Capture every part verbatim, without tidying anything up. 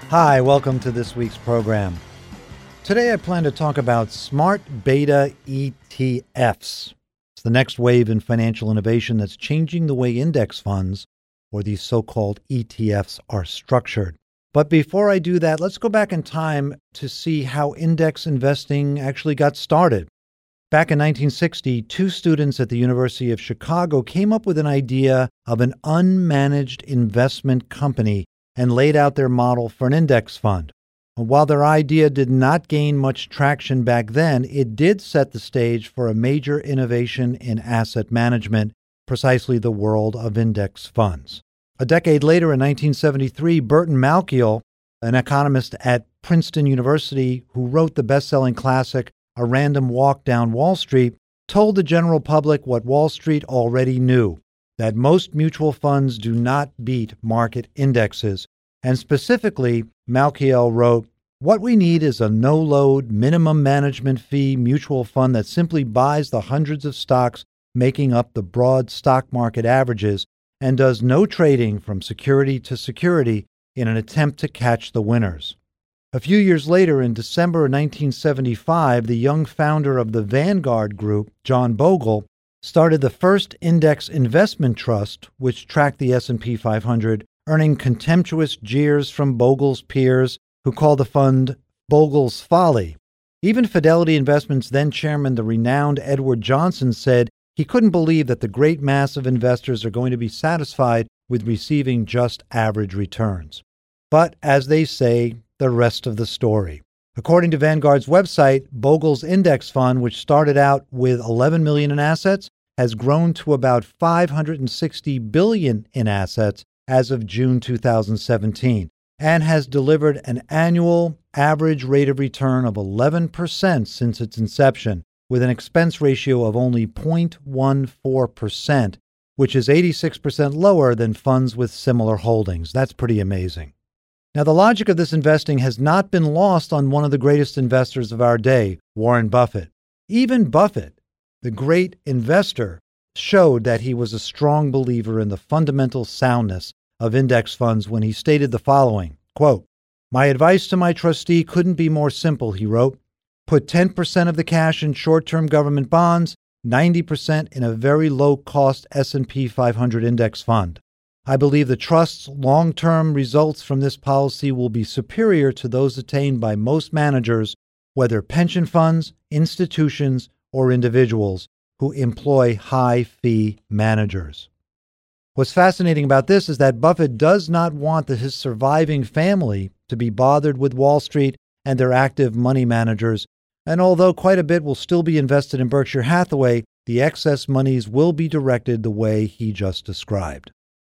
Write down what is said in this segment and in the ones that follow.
Hi, welcome to this week's program. Today I plan to talk about smart beta E T Fs. It's the next wave in financial innovation that's changing the way index funds, or these so-called E T Fs, are structured. But before I do that, let's go back in time to see how index investing actually got started. Back in nineteen sixty, two students at the University of Chicago came up with an idea of an unmanaged investment company and laid out their model for an index fund. While their idea did not gain much traction back then, it did set the stage for a major innovation in asset management, precisely the world of index funds. A decade later, in nineteen seventy-three, Burton Malkiel, an economist at Princeton University who wrote the best-selling classic A Random Walk Down Wall Street, told the general public what Wall Street already knew, that most mutual funds do not beat market indexes. And specifically, Malkiel wrote, "What we need is a no-load, minimum management fee mutual fund that simply buys the hundreds of stocks making up the broad stock market averages and does no trading from security to security in an attempt to catch the winners." A few years later, in December nineteen seventy-five, the young founder of the Vanguard Group, John Bogle, started the first index investment trust, which tracked the S and P five hundred, earning contemptuous jeers from Bogle's peers, who called the fund Bogle's Folly. Even Fidelity Investments then chairman, the renowned Edward Johnson, said he couldn't believe that the great mass of investors are going to be satisfied with receiving just average returns. But, as they say, the rest of the story. According to Vanguard's website, Bogle's index fund, which started out with eleven million dollars in assets, has grown to about five hundred sixty billion dollars in assets as of June two thousand seventeen, and has delivered an annual average rate of return of eleven percent since its inception, with an expense ratio of only zero point one four percent, which is eighty-six percent lower than funds with similar holdings. That's pretty amazing. Now, the logic of this investing has not been lost on one of the greatest investors of our day, Warren Buffett. Even Buffett, the great investor, showed that he was a strong believer in the fundamental soundness of index funds when he stated the following, quote, "My advice to my trustee couldn't be more simple," he wrote. "Put ten percent of the cash in short-term government bonds, ninety percent in a very low-cost S and P five hundred index fund. I believe the trust's long-term results from this policy will be superior to those attained by most managers, whether pension funds, institutions, or individuals who employ high-fee managers." What's fascinating about this is that Buffett does not want the, his surviving family to be bothered with Wall Street and their active money managers, and although quite a bit will still be invested in Berkshire Hathaway, the excess monies will be directed the way he just described.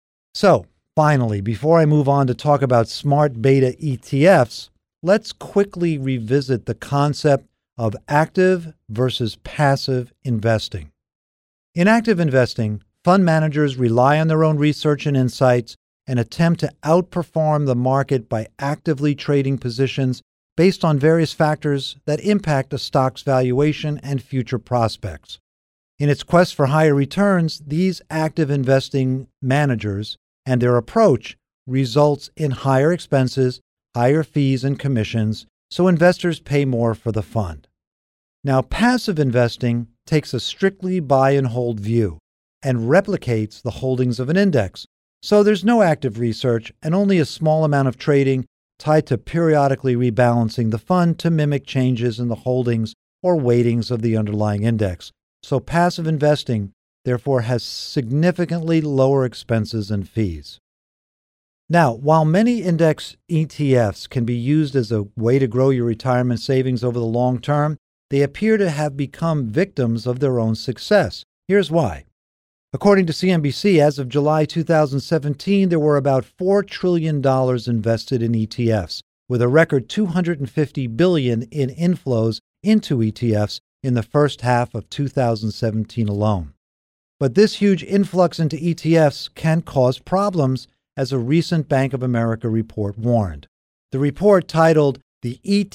So, finally, before I move on to talk about smart beta E T Fs, let's quickly revisit the concept of active versus passive investing. In active investing, fund managers rely on their own research and insights and attempt to outperform the market by actively trading positions based on various factors that impact a stock's valuation and future prospects. In its quest for higher returns, these active investing managers and their approach results in higher expenses, higher fees and commissions, so investors pay more for the fund. Now, passive investing takes a strictly buy and hold view and replicates the holdings of an index, so there's no active research and only a small amount of trading tied to periodically rebalancing the fund to mimic changes in the holdings or weightings of the underlying index. So passive investing, therefore, has significantly lower expenses and fees. Now, while many index E T Fs can be used as a way to grow your retirement savings over the long term, they appear to have become victims of their own success. Here's why. According to C N B C, as of July two thousand seventeen, there were about four trillion dollars invested in E T Fs, with a record two hundred fifty billion dollars in inflows into E T Fs in the first half of two thousand seventeen alone. But this huge influx into E T Fs can cause problems, as a recent Bank of America report warned. The report, titled "The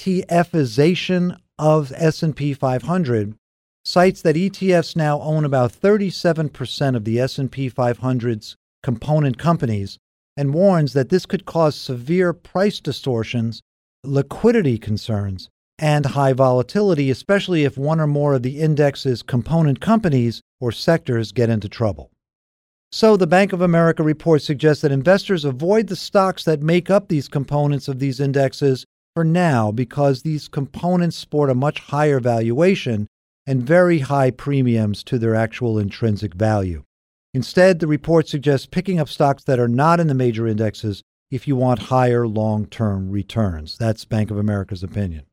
ETFization of S and P five hundred," cites that E T Fs now own about thirty-seven percent of the S and P five hundred's component companies, and warns that this could cause severe price distortions, liquidity concerns, and high volatility, especially if one or more of the index's component companies or sectors get into trouble. So the Bank of America report suggests that investors avoid the stocks that make up these components of these indexes for now because these components sport a much higher valuation and very high premiums to their actual intrinsic value. Instead, the report suggests picking up stocks that are not in the major indexes if you want higher long-term returns. That's Bank of America's opinion.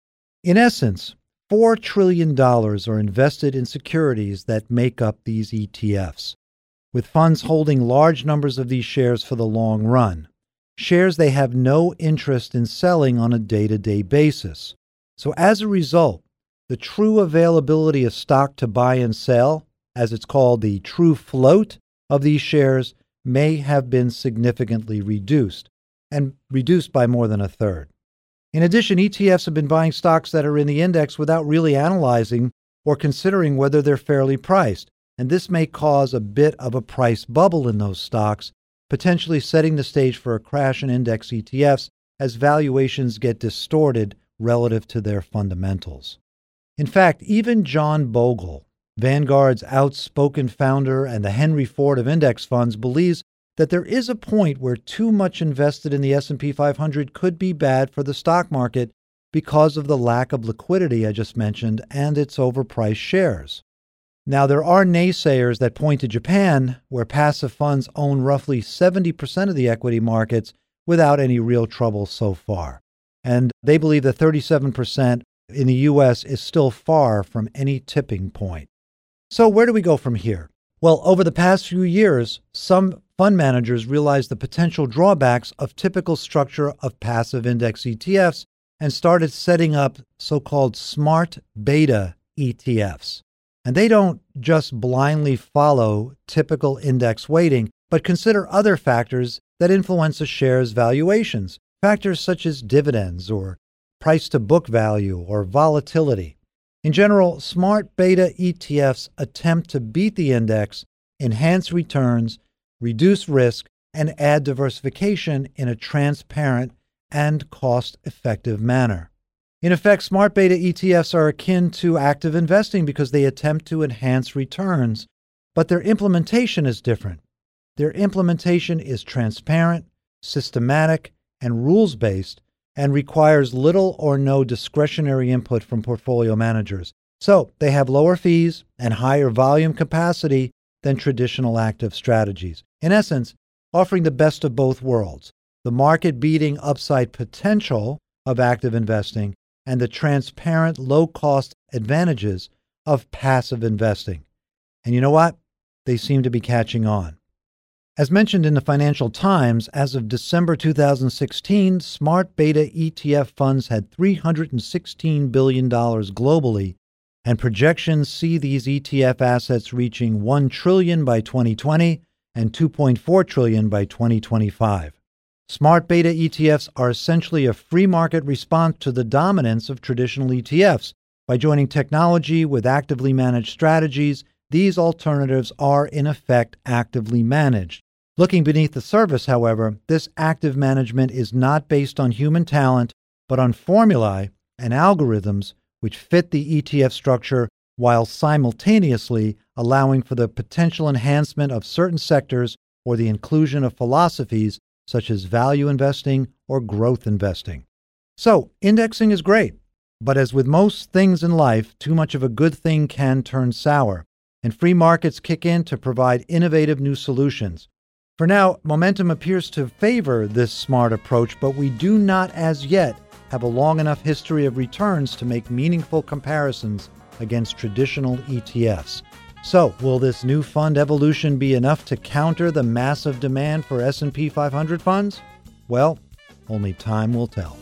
In essence, four trillion dollars are invested in securities that make up these E T Fs, with funds holding large numbers of these shares for the long run, shares they have no interest in selling on a day-to-day basis. So as a result, the true availability of stock to buy and sell, as it's called, the true float of these shares, may have been significantly reduced, and reduced by more than a third. In addition, E T Fs have been buying stocks that are in the index without really analyzing or considering whether they're fairly priced, and this may cause a bit of a price bubble in those stocks, potentially setting the stage for a crash in index E T Fs as valuations get distorted relative to their fundamentals. In fact, even John Bogle, Vanguard's outspoken founder and the Henry Ford of index funds, believes that there is a point where too much invested in the S and P five hundred could be bad for the stock market because of the lack of liquidity I just mentioned and its overpriced shares. Now, there are naysayers that point to Japan, where passive funds own roughly seventy percent of the equity markets without any real trouble so far. And they believe that thirty-seven percent in the U S is still far from any tipping point. So where do we go from here? Well, over the past few years, some fund managers realized the potential drawbacks of typical structure of passive index E T Fs and started setting up so-called smart beta E T Fs. And they don't just blindly follow typical index weighting, but consider other factors that influence a share's valuations, factors such as dividends or price to book value or volatility. In general, smart beta E T Fs attempt to beat the index, enhance returns, reduce risk, and add diversification in a transparent and cost-effective manner. In effect, smart beta E T Fs are akin to active investing because they attempt to enhance returns, but their implementation is different. Their implementation is transparent, systematic, and rules-based, and requires little or no discretionary input from portfolio managers. So they have lower fees and higher volume capacity than traditional active strategies. In essence, offering the best of both worlds, the market-beating upside potential of active investing and the transparent low-cost advantages of passive investing. And you know what? They seem to be catching on. As mentioned in the Financial Times, as of December two thousand sixteen, smart beta E T F funds had three hundred sixteen billion dollars globally, and projections see these E T F assets reaching one trillion dollars by twenty twenty and two point four trillion dollars by twenty twenty-five. Smart beta E T Fs are essentially a free market response to the dominance of traditional E T Fs. By joining technology with actively managed strategies, these alternatives are in effect actively managed. Looking beneath the surface, however, this active management is not based on human talent, but on formulae and algorithms which fit the E T F structure while simultaneously allowing for the potential enhancement of certain sectors or the inclusion of philosophies such as value investing or growth investing. So, indexing is great, but as with most things in life, too much of a good thing can turn sour, and free markets kick in to provide innovative new solutions. For now, momentum appears to favor this smart approach, but we do not as yet have a long enough history of returns to make meaningful comparisons against traditional E T Fs. So, will this new fund evolution be enough to counter the massive demand for S and P five hundred funds? Well, only time will tell.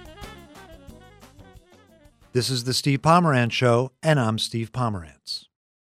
This is the Steve Pomerantz Show, and I'm Steve Pomerantz.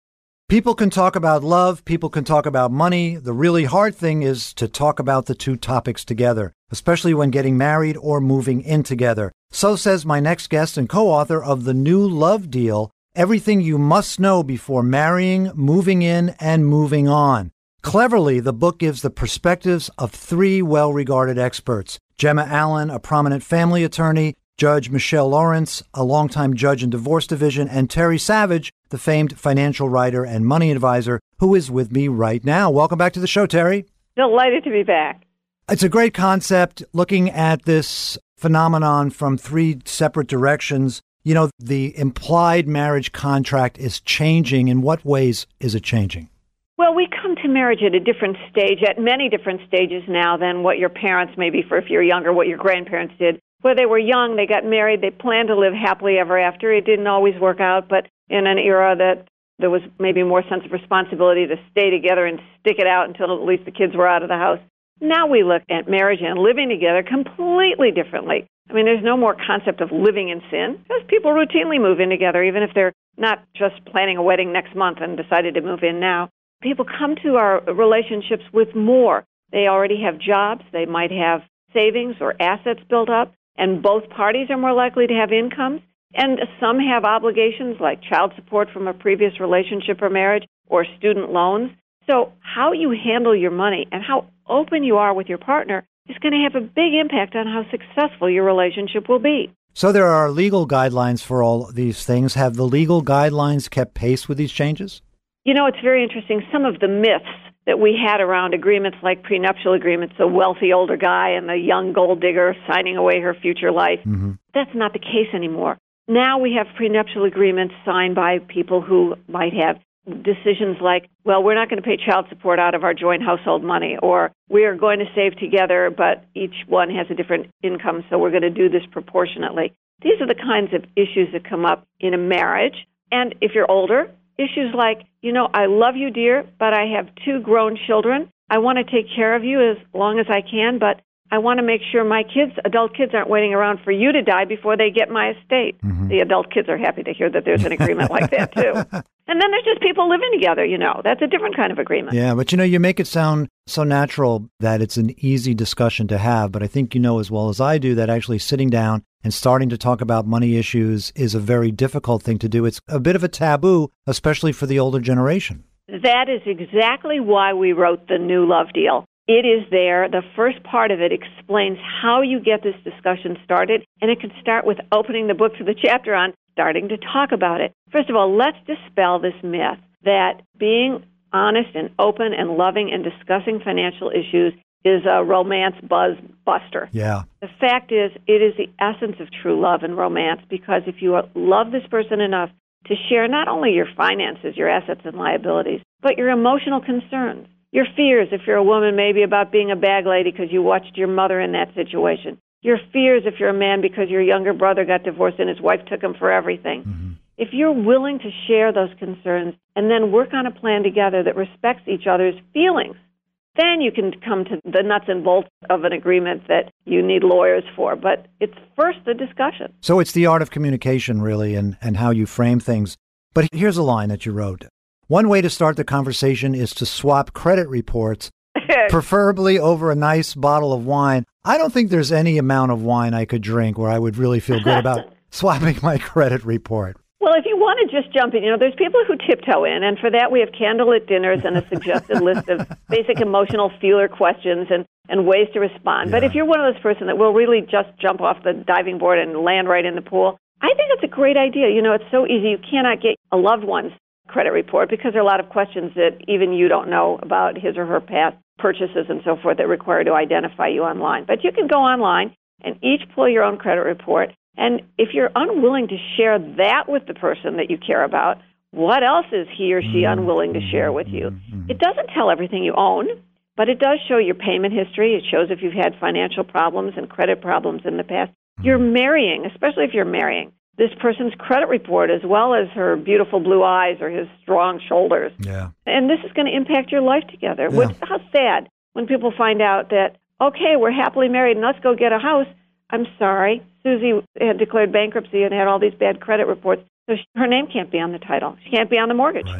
People can talk about love. People can talk about money. The really hard thing is to talk about the two topics together, especially when getting married or moving in together. So says my next guest and co-author of The New Love Deal, Everything You Must Know Before Marrying, Moving In, and Moving On. Cleverly, the book gives the perspectives of three well-regarded experts: Gemma Allen, a prominent family attorney; Judge Michelle Lawrence, a longtime judge in divorce division; and Terry Savage, the famed financial writer and money advisor, who is with me right now. Welcome back to the show, Terry. Delighted to be back. It's a great concept, looking at this phenomenon from three separate directions. You know, the implied marriage contract is changing. In what ways is it changing? Well, we come to marriage at a different stage, at many different stages now than what your parents, maybe for if you're younger, what your grandparents did. Where they were young, they got married, they planned to live happily ever after. It didn't always work out, but in an era that there was maybe more sense of responsibility to stay together and stick it out until at least the kids were out of the house. Now we look at marriage and living together completely differently. I mean, there's no more concept of living in sin, because people routinely move in together, even if they're not just planning a wedding next month and decided to move in now. People come to our relationships with more. They already have jobs. They might have savings or assets built up, and both parties are more likely to have incomes. And some have obligations like child support from a previous relationship or marriage or student loans. So how you handle your money and how open you are with your partner is going to have a big impact on how successful your relationship will be. So there are legal guidelines for all these things. Have the legal guidelines kept pace with these changes? You know, it's very interesting. Some of the myths that we had around agreements like prenuptial agreements, the wealthy older guy and the young gold digger signing away her future life, mm-hmm. that's not the case anymore. Now we have prenuptial agreements signed by people who might have decisions like, well, we're not going to pay child support out of our joint household money, or we are going to save together, but each one has a different income, so we're going to do this proportionately. These are the kinds of issues that come up in a marriage. And if you're older, issues like, you know, I love you, dear, but I have two grown children. I want to take care of you as long as I can, but I want to make sure my kids, adult kids, aren't waiting around for you to die before they get my estate. Mm-hmm. The adult kids are happy to hear that there's an agreement like that, too. And then there's just people living together, you know. That's a different kind of agreement. Yeah, but, you know, you make it sound so natural that it's an easy discussion to have. But I think you know as well as I do that actually sitting down and starting to talk about money issues is a very difficult thing to do. It's a bit of a taboo, especially for the older generation. That is exactly why we wrote The New Love Deal. It is there. The first part of it explains how you get this discussion started, and it can start with opening the book to the chapter on starting to talk about it. First of all, let's dispel this myth that being honest and open and loving and discussing financial issues is a romance buzz buster. Yeah. The fact is, it is the essence of true love and romance, because if you love this person enough to share not only your finances, your assets and liabilities, but your emotional concerns, your fears, if you're a woman, maybe about being a bag lady because you watched your mother in that situation. Your fears if you're a man because your younger brother got divorced and his wife took him for everything. Mm-hmm. If you're willing to share those concerns and then work on a plan together that respects each other's feelings, then you can come to the nuts and bolts of an agreement that you need lawyers for. But it's first the discussion. So it's the art of communication, really, and, and how you frame things. But here's a line that you wrote. One way to start the conversation is to swap credit reports, preferably over a nice bottle of wine. I don't think there's any amount of wine I could drink where I would really feel good about swapping my credit report. Well, if you want to just jump in, you know, there's people who tiptoe in, and for that we have candlelit dinners and a suggested list of basic emotional feeler questions and, and ways to respond. Yeah. But if you're one of those person that will really just jump off the diving board and land right in the pool, I think it's a great idea. You know, it's so easy. You cannot get a loved one's credit report because there are a lot of questions that even you don't know about his or her past purchases and so forth that require to identify you online. But you can go online and each pull your own credit report. And if you're unwilling to share that with the person that you care about, what else is he or she unwilling to share with you? It doesn't tell everything you own, but it does show your payment history. It shows if you've had financial problems and credit problems in the past. You're marrying, especially if you're marrying, this person's credit report as well as her beautiful blue eyes or his strong shoulders. Yeah. And this is going to impact your life together. Yeah. Which, how sad when people find out that, okay, we're happily married and let's go get a house. I'm sorry. Susie had declared bankruptcy and had all these bad credit reports, so she, her name can't be on the title. She can't be on the mortgage. Right.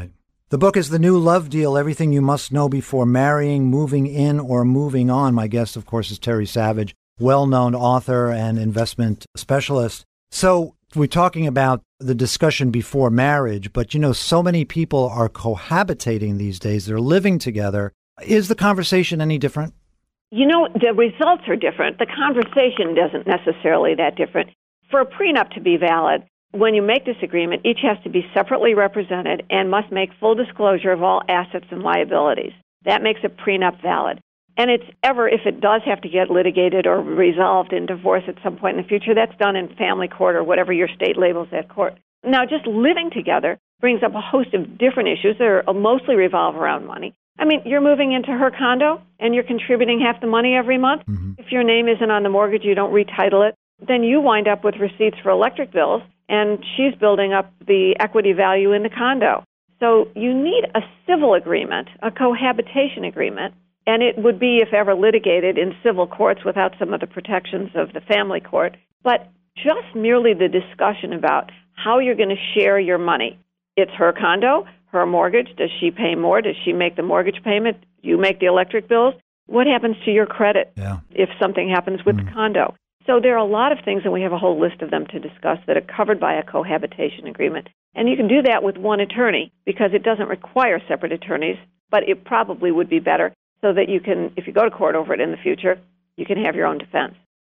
The book is The New Love Deal, Everything You Must Know Before Marrying, Moving In, or Moving On. My guest, of course, is Terry Savage, well-known author and investment specialist. So we're talking about the discussion before marriage, but, you know, so many people are cohabitating these days. They're living together. Is the conversation any different? You know, the results are different. The conversation isn't necessarily that different. For a prenup to be valid, when you make this agreement, each has to be separately represented and must make full disclosure of all assets and liabilities. That makes a prenup valid. And it's ever, if it does have to get litigated or resolved in divorce at some point in the future, that's done in family court or whatever your state labels that court. Now, just living together brings up a host of different issues that are mostly revolve around money. I mean, you're moving into her condo and you're contributing half the money every month. Mm-hmm. If your name isn't on the mortgage, you don't retitle it, then you wind up with receipts for electric bills, and she's building up the equity value in the condo. So you need a civil agreement, a cohabitation agreement, and it would be, if ever, litigated in civil courts without some of the protections of the family court. But just merely the discussion about how you're going to share your money. It's her condo, her mortgage. Does she pay more? Does she make the mortgage payment? Do you make the electric bills? What happens to your credit yeah. if something happens with mm. the condo? So there are a lot of things, and we have a whole list of them to discuss, that are covered by a cohabitation agreement. And you can do that with one attorney because it doesn't require separate attorneys, but it probably would be better so that you can, if you go to court over it in the future, you can have your own defense.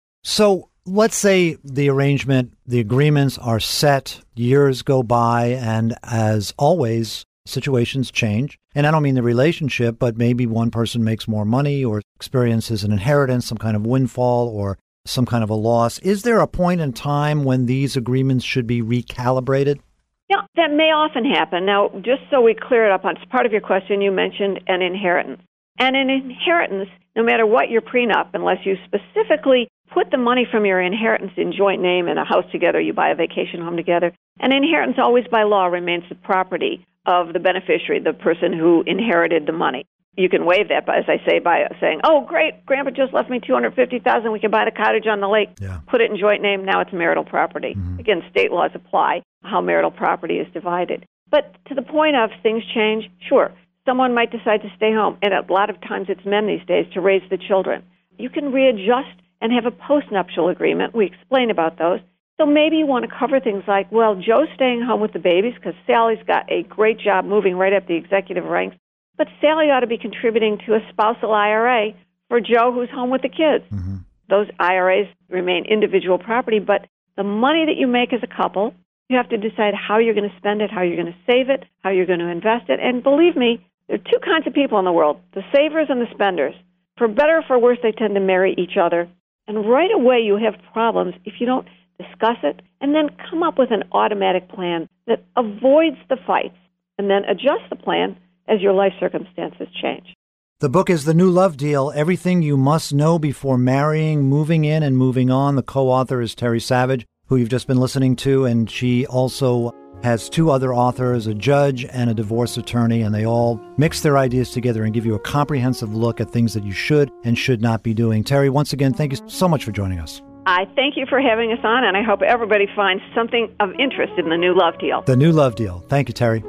So let's say the arrangement, the agreements are set, years go by, and as always, situations change. And I don't mean the relationship, but maybe one person makes more money or experiences an inheritance, some kind of windfall, or some kind of a loss. Is there a point in time when these agreements should be recalibrated? Yeah, that may often happen. Now, just so we clear it up, on part of your question, you mentioned an inheritance. And an inheritance, no matter what your prenup, unless you specifically put the money from your inheritance in joint name in a house together, you buy a vacation home together, an inheritance always by law remains the property of the beneficiary, the person who inherited the money. You can waive that, by, as I say, by saying, oh, great, Grandpa just left me two hundred fifty thousand dollars. We can buy the cottage on the lake, yeah. put it in joint name. Now it's marital property. Mm-hmm. Again, state laws apply how marital property is divided. But to the point of things change, sure, someone might decide to stay home. And a lot of times it's men these days to raise the children. You can readjust and have a postnuptial agreement. We explain about those. So maybe you want to cover things like, well, Joe's staying home with the babies because Sally's got a great job moving right up the executive ranks. But Sally ought to be contributing to a spousal I R A for Joe, who's home with the kids. Mm-hmm. Those I R As remain individual property, but the money that you make as a couple, you have to decide how you're going to spend it, how you're going to save it, how you're going to invest it. And believe me, there are two kinds of people in the world, the savers and the spenders. For better or for worse, they tend to marry each other. And right away you have problems if you don't discuss it and then come up with an automatic plan that avoids the fights and then adjust the plan as your life circumstances change. The book is The New Love Deal, Everything You Must Know Before Marrying, Moving In, and Moving On. The co-author is Terry Savage, who you've just been listening to, and she also has two other authors, a judge and a divorce attorney, and they all mix their ideas together and give you a comprehensive look at things that you should and should not be doing. Terry, once again, thank you so much for joining us. I thank you for having us on, and I hope everybody finds something of interest in The New Love Deal. The New Love Deal. Thank you, Terry.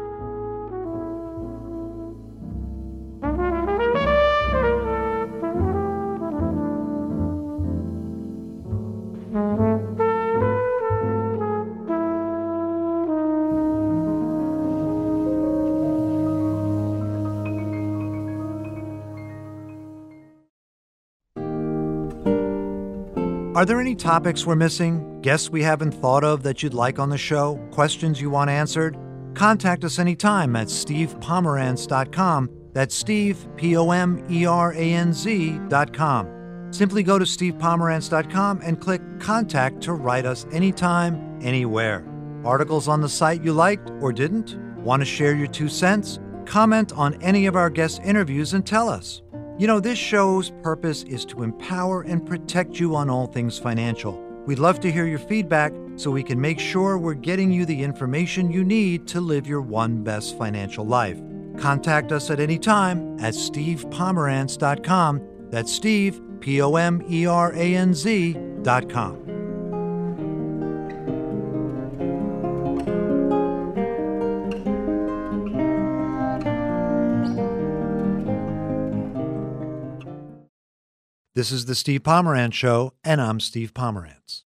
Are there any topics we're missing, guests we haven't thought of that you'd like on the show, questions you want answered? Contact us anytime at steve pomeranz dot com. That's Steve, P O M E R A N Z dot com. Simply go to steve pomeranz dot com and click Contact to write us anytime, anywhere. Articles on the site you liked or didn't? Want to share your two cents? Comment on any of our guest interviews and tell us. You know, this show's purpose is to empower and protect you on all things financial. We'd love to hear your feedback so we can make sure we're getting you the information you need to live your one best financial life. Contact us at any time at steve pomeranz dot com. That's Steve, P O M E R A N Z dot com. This is the Steve Pomerantz Show, and I'm Steve Pomerantz.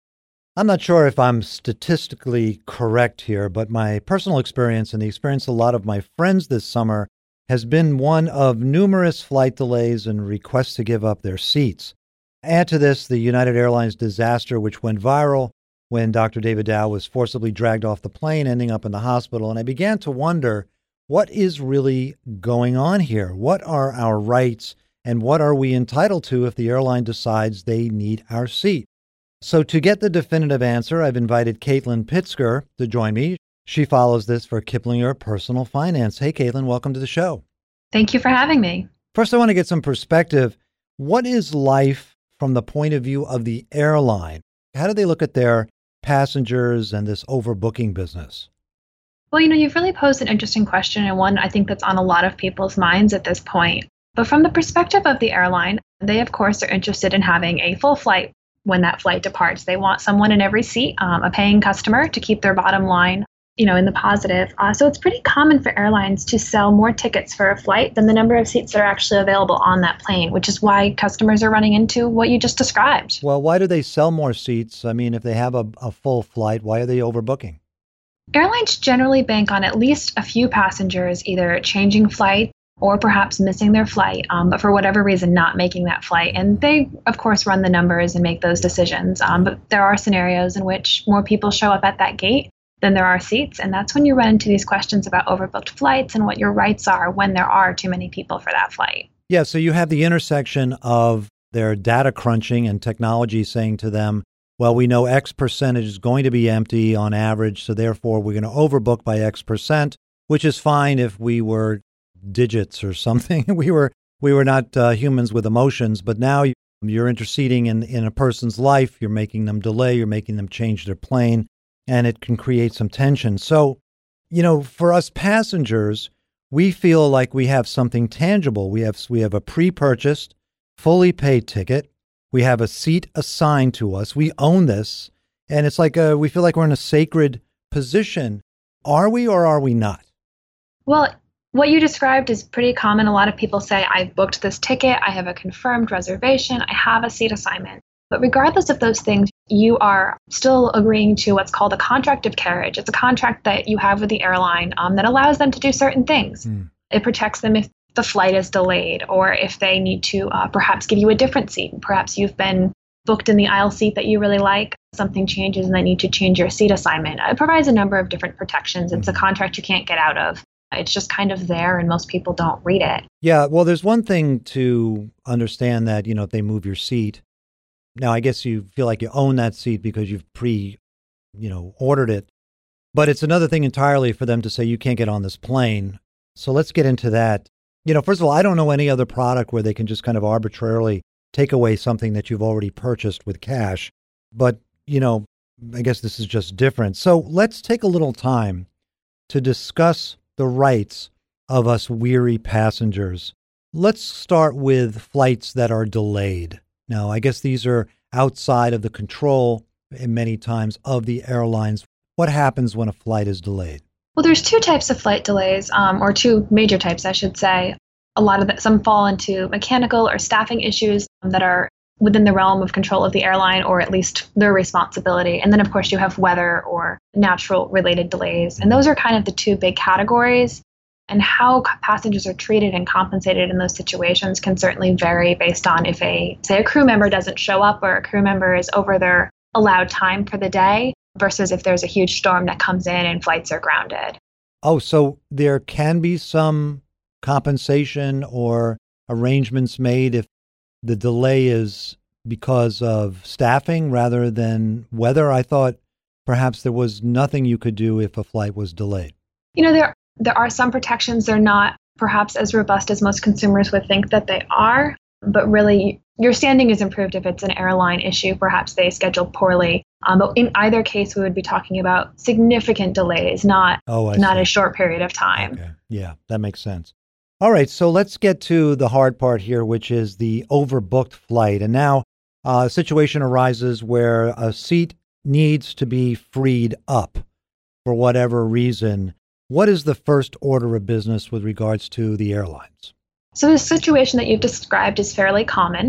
I'm not sure if I'm statistically correct here, but my personal experience and the experience of a lot of my friends this summer has been one of numerous flight delays and requests to give up their seats. Add to this the United Airlines disaster, which went viral when Doctor David Dow was forcibly dragged off the plane, ending up in the hospital. And I began to wonder, what is really going on here? What are our rights? And what are we entitled to if the airline decides they need our seat? So to get the definitive answer, I've invited Caitlin Pitzker to join me. She follows this for Kiplinger Personal Finance. Hey, Caitlin, welcome to the show. Thank you for having me. First, I want to get some perspective. What is life from the point of view of the airline? How do they look at their passengers and this overbooking business? Well, you know, you've really posed an interesting question, and one I think that's on a lot of people's minds at this point. But from the perspective of the airline, they, of course, are interested in having a full flight when that flight departs. They want someone in every seat, um, a paying customer, to keep their bottom line, you know, in the positive. Uh, so it's pretty common for airlines to sell more tickets for a flight than the number of seats that are actually available on that plane, which is why customers are running into what you just described. Well, why do they sell more seats? I mean, if they have a, a full flight, why are they overbooking? Airlines generally bank on at least a few passengers either changing flight or perhaps missing their flight, um, but for whatever reason, not making that flight. And they, of course, run the numbers and make those decisions. Um, but there are scenarios in which more people show up at that gate than there are seats. And that's when you run into these questions about overbooked flights and what your rights are when there are too many people for that flight. Yeah, so you have the intersection of their data crunching and technology saying to them, well, we know X percentage is going to be empty on average, so therefore we're going to overbook by X percent, which is fine if we were digits or something. we were we were not uh, humans with emotions, but now you, you're interceding in, in a person's life. You're making them delay. You're making them change their plane, and it can create some tension. So, you know, for us passengers, we feel like we have something tangible. We have we have a pre-purchased, fully paid ticket. We have a seat assigned to us. We own this, and it's like a, we feel like we're in a sacred position. Are we or are we not? Well, what you described is pretty common. A lot of people say, I've booked this ticket, I have a confirmed reservation, I have a seat assignment. But regardless of those things, you are still agreeing to what's called a contract of carriage. It's a contract that you have with the airline um, that allows them to do certain things. Mm. It protects them if the flight is delayed or if they need to uh, perhaps give you a different seat. Perhaps you've been booked in the aisle seat that you really like, something changes and they need to change your seat assignment. It provides a number of different protections. It's a contract you can't get out of. It's just kind of there and most people don't read it. Yeah, well, there's one thing to understand that, you know, if they move your seat. Now, I guess you feel like you own that seat because you've pre, you know, ordered it. But it's another thing entirely for them to say you can't get on this plane. So let's get into that. You know, first of all, I don't know any other product where they can just kind of arbitrarily take away something that you've already purchased with cash. But, you know, I guess this is just different. So let's take a little time to discuss the rights of us weary passengers. Let's start with flights that are delayed. Now, I guess these are outside of the control, many times, of the airlines. What happens when a flight is delayed? Well, there's two types of flight delays, um, or two major types, I should say. A lot of that, some fall into mechanical or staffing issues that are within the realm of control of the airline, or at least their responsibility. And then, of course, you have weather or natural related delays. And those are kind of the two big categories. And how passengers are treated and compensated in those situations can certainly vary based on if a, say, a crew member doesn't show up or a crew member is over their allowed time for the day versus if there's a huge storm that comes in and flights are grounded. Oh, so there can be some compensation or arrangements made if the delay is because of staffing rather than weather? I thought perhaps there was nothing you could do if a flight was delayed. You know, there there are some protections. They're not perhaps as robust as most consumers would think that they are, but really your standing is improved if it's an airline issue. Perhaps they scheduled poorly. Um, but in either case, we would be talking about significant delays, not oh, not see. a short period of time. Okay. Yeah, that makes sense. All right, so let's get to the hard part here, which is the overbooked flight. And now uh, a situation arises where a seat needs to be freed up for whatever reason. What is the first order of business with regards to the airlines? So the situation that you've described is fairly common.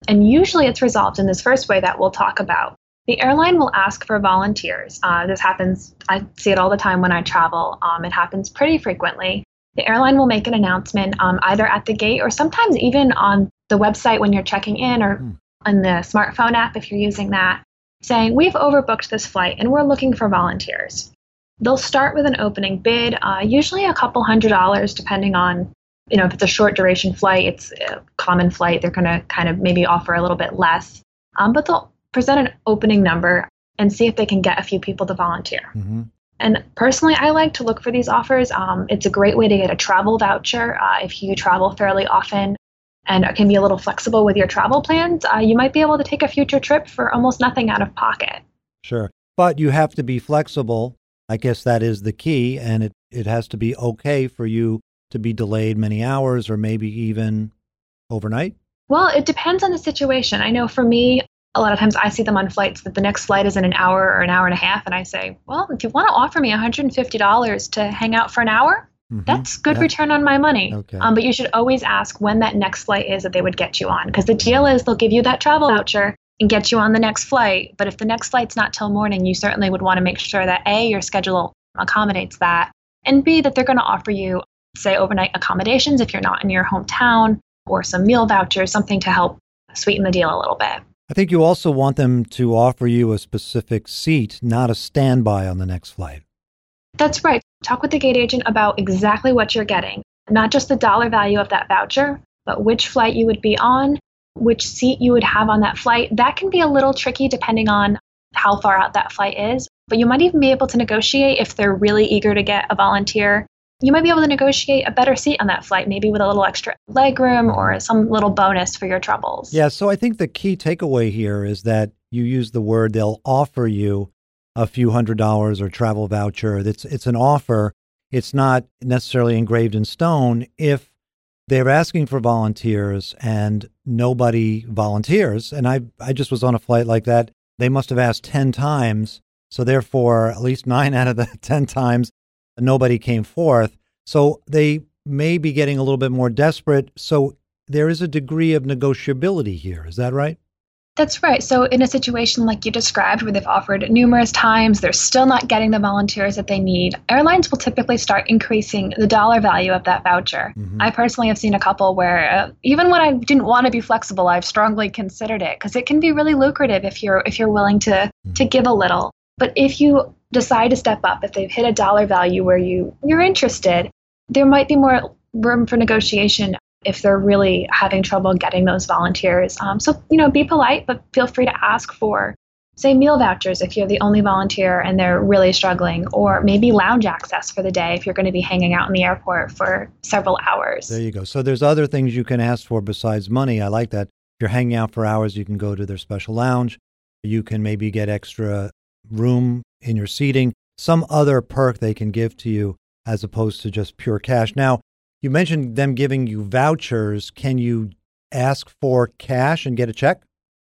And usually it's resolved in this first way that we'll talk about. The airline will ask for volunteers. Uh, this happens, I see it all the time when I travel. Um, it happens pretty frequently. The airline will make an announcement um, either at the gate or sometimes even on the website when you're checking in or mm. on the smartphone app if you're using that, saying, we've overbooked this flight and we're looking for volunteers. They'll start with an opening bid, uh, usually a couple hundred dollars depending on, you know, if it's a short duration flight, it's a common flight, they're going to kind of maybe offer a little bit less. Um, but they'll present an opening number and see if they can get a few people to volunteer. Mm-hmm. And personally, I like to look for these offers. Um, it's a great way to get a travel voucher. Uh, if you travel fairly often and can be a little flexible with your travel plans, uh, you might be able to take a future trip for almost nothing out of pocket. Sure. But you have to be flexible. I guess that is the key. And it, it has to be okay for you to be delayed many hours or maybe even overnight. Well, it depends on the situation. I know for me, a lot of times I see them on flights that the next flight is in an hour or an hour and a half. And I say, well, if you want to offer me one hundred fifty dollars to hang out for an hour, mm-hmm. that's good yeah. return on my money. Okay. Um, but you should always ask when that next flight is that they would get you on. Because the deal is they'll give you that travel voucher and get you on the next flight. But if the next flight's not till morning, you certainly would want to make sure that A, your schedule accommodates that, and B, that they're going to offer you, say, overnight accommodations if you're not in your hometown, or some meal vouchers, something to help sweeten the deal a little bit. I think you also want them to offer you a specific seat, not a standby on the next flight. That's right. Talk with the gate agent about exactly what you're getting, not just the dollar value of that voucher, but which flight you would be on, which seat you would have on that flight. That can be a little tricky depending on how far out that flight is, but you might even be able to negotiate if they're really eager to get a volunteer. You might be able to negotiate a better seat on that flight, maybe with a little extra leg room or some little bonus for your troubles. Yeah, so I think the key takeaway here is that you use the word they'll offer you a few hundred dollars or travel voucher. It's, it's an offer. It's not necessarily engraved in stone. If they're asking for volunteers and nobody volunteers, and I, I just was on a flight like that, they must have asked ten times. So therefore, at least nine out of the ten times, nobody came forth. So they may be getting a little bit more desperate. So there is a degree of negotiability here. Is that right? That's right. So in a situation like you described, where they've offered numerous times, they're still not getting the volunteers that they need, airlines will typically start increasing the dollar value of that voucher. Mm-hmm. I personally have seen a couple where uh, even when I didn't want to be flexible, I've strongly considered it because it can be really lucrative if you're if you're willing to mm-hmm. to give a little. But if you decide to step up, if they've hit a dollar value where you, you're interested, there might be more room for negotiation if they're really having trouble getting those volunteers. Um, so, you know, be polite, but feel free to ask for, say, meal vouchers if you're the only volunteer and they're really struggling, or maybe lounge access for the day if you're going to be hanging out in the airport for several hours. There you go. So there's other things you can ask for besides money. I like that. If you're hanging out for hours, you can go to their special lounge. You can maybe get extra room in your seating, some other perk they can give to you as opposed to just pure cash. Now, you mentioned them giving you vouchers. Can you ask for cash and get a check?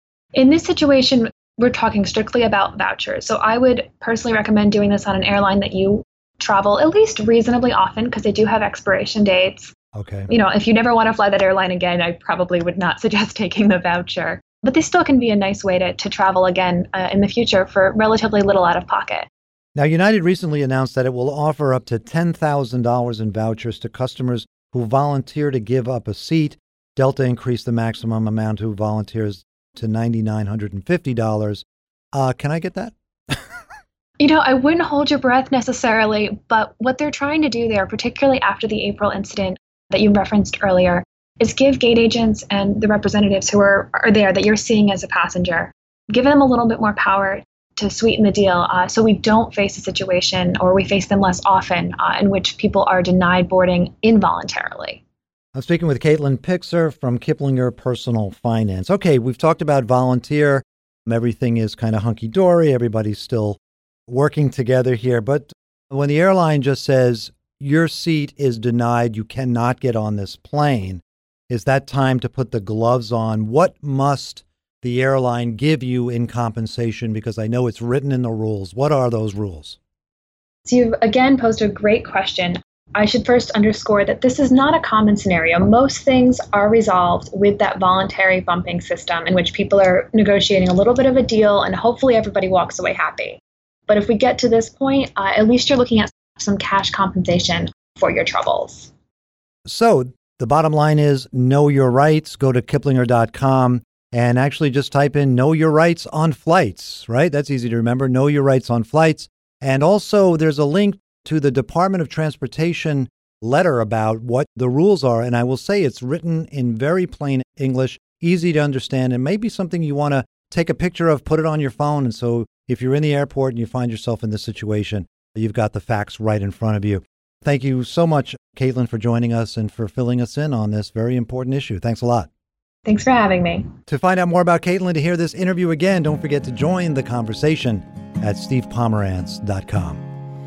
In this situation, we're talking strictly about vouchers. So I would personally recommend doing this on an airline that you travel at least reasonably often because they do have expiration dates. Okay. You know, if you never want to fly that airline again, I probably would not suggest taking the voucher. But they still can be a nice way to, to travel again uh, in the future for relatively little out of pocket. Now, United recently announced that it will offer up to ten thousand dollars in vouchers to customers who volunteer to give up a seat. Delta increased the maximum amount who volunteers to nine thousand nine hundred fifty dollars. Uh, can I get that? You know, I wouldn't hold your breath necessarily, but what they're trying to do there, particularly after the April incident that you referenced earlier, is give gate agents and the representatives who are, are there that you're seeing as a passenger, give them a little bit more power to sweeten the deal uh, so we don't face a situation, or we face them less often, uh, in which people are denied boarding involuntarily. I'm speaking with Caitlin Pixer from Kiplinger Personal Finance. Okay, we've talked about volunteer. Everything is kind of hunky-dory. Everybody's still working together here. But when the airline just says, your seat is denied, you cannot get on this plane, is that time to put the gloves on? What must the airline give you in compensation? Because I know it's written in the rules. What are those rules? So you've again posed a great question. I should first underscore that this is not a common scenario. Most things are resolved with that voluntary bumping system in which people are negotiating a little bit of a deal and hopefully everybody walks away happy. But if we get to this point, uh, at least you're looking at some cash compensation for your troubles. So the bottom line is know your rights. Go to Kiplinger dot com and actually just type in know your rights on flights, right? That's easy to remember. Know your rights on flights. And also there's a link to the Department of Transportation letter about what the rules are. And I will say it's written in very plain English, easy to understand, and maybe something you want to take a picture of, put it on your phone. And so if you're in the airport and you find yourself in this situation, you've got the facts right in front of you. Thank you so much, Caitlin, for joining us and for filling us in on this very important issue. Thanks a lot. Thanks for having me. To find out more about Caitlin, to hear this interview again, don't forget to join the conversation at steve pomerantz dot com.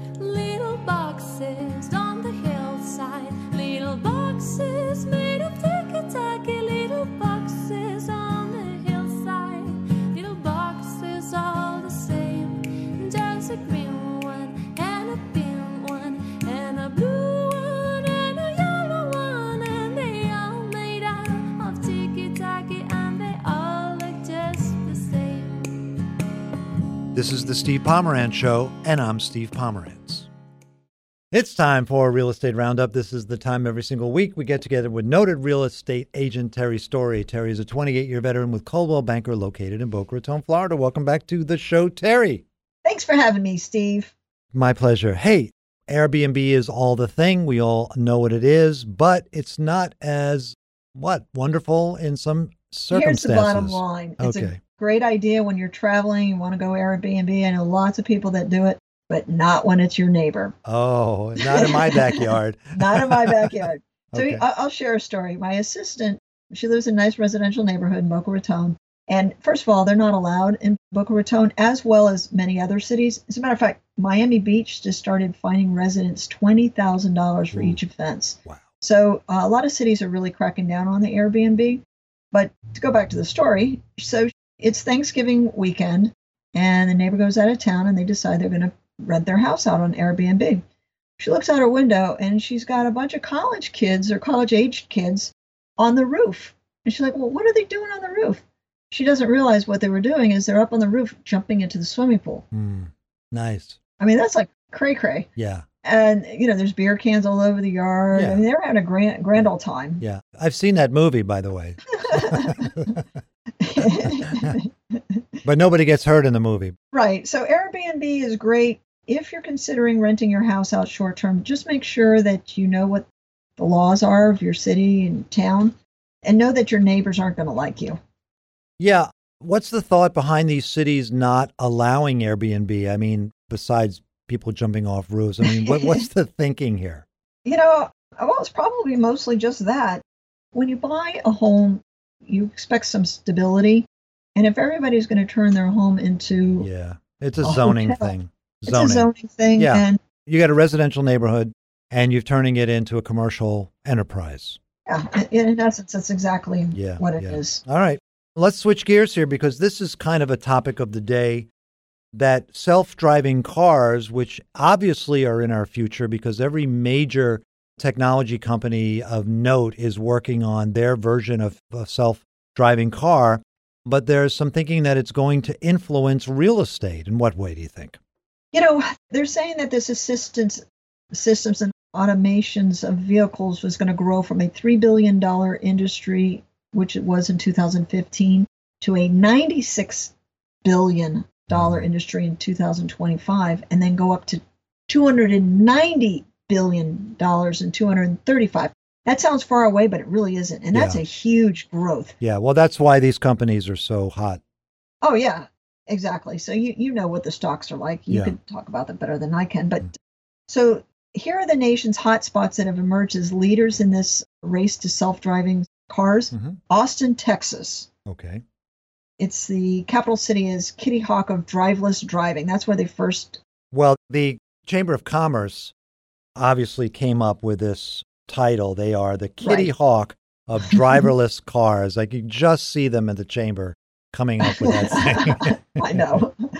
This is the Steve Pomerantz Show, and I'm Steve Pomerantz. It's time for a Real Estate Roundup. This is the time every single week we get together with noted real estate agent Terry Story. Terry is a twenty-eight-year veteran with Coldwell Banker located in Boca Raton, Florida. Welcome back to the show, Terry. Thanks for having me, Steve. My pleasure. Hey, Airbnb is all the thing. We all know what it is, but it's not as, what, wonderful in some circumstances. Here's the bottom line. It's okay. a great idea when you're traveling, you want to go Airbnb. I know lots of people that do it, but not when it's your neighbor. Oh, not in my backyard. Not in my backyard. So Okay. I'll share a story. My assistant, she lives in a nice residential neighborhood in Boca Raton. And first of all, they're not allowed in Boca Raton, as well as many other cities. As a matter of fact, Miami Beach just started fining residents twenty thousand dollars for Ooh. each offense. Wow. So uh, a lot of cities are really cracking down on the Airbnb. But to go back to the story, so it's Thanksgiving weekend, and the neighbor goes out of town, and they decide they're going to rent their house out on Airbnb. She looks out her window, and she's got a bunch of college kids or college-aged kids on the roof. And she's like, well, what are they doing on the roof? She doesn't realize what they were doing is they're up on the roof jumping into the swimming pool. Mm, nice. I mean, that's like cray-cray. Yeah. And, you know, there's beer cans all over the yard. Yeah. I mean, they were having a grand, grand old time. Yeah. I've seen that movie, by the way. But nobody gets hurt in the movie. Right. So Airbnb is great. If you're considering renting your house out short term, just make sure that you know what the laws are of your city and town, and know that your neighbors aren't going to like you. Yeah. What's the thought behind these cities not allowing Airbnb? I mean, besides people jumping off roofs, I mean, what, what's the thinking here? You know, well, it's probably mostly just that. When you buy a home, you expect some stability. And if everybody's going to turn their home into Yeah. It's a, a hotel hotel, thing. it's a zoning thing. Yeah. And You got a residential neighborhood and you're turning it into a commercial enterprise. yeah, in, in essence, that's exactly Yeah. what it yeah. is. All right. Let's switch gears here because this is kind of a topic of the day, that self-driving cars, which obviously are in our future because every major technology company of note is working on their version of a self-driving car. But there's some thinking that it's going to influence real estate. In what way do you think? You know, they're saying that this assistance systems and automations of vehicles was going to grow from a three billion dollars industry, which it was in two thousand fifteen, to a ninety-six billion dollars industry in two thousand twenty-five, and then go up to two hundred ninety billion dollars in two hundred thirty-five. That sounds far away, but it really isn't. And that's Yeah. a huge growth. Yeah, well, that's why these companies are so hot. Oh, yeah, exactly. So you, you know what the stocks are like. You Yeah. can talk about them better than I can. But so here are the nation's hotspots that have emerged as leaders in this race to self-driving cars. Mhm. Austin, Texas. Okay. It's the capital city is Kitty Hawk of driveless driving. That's where they first. Well, the Chamber of Commerce obviously came up with this title. They are the Kitty Right. Hawk of driverless cars. I could just see them in the chamber coming up with that thing. I know.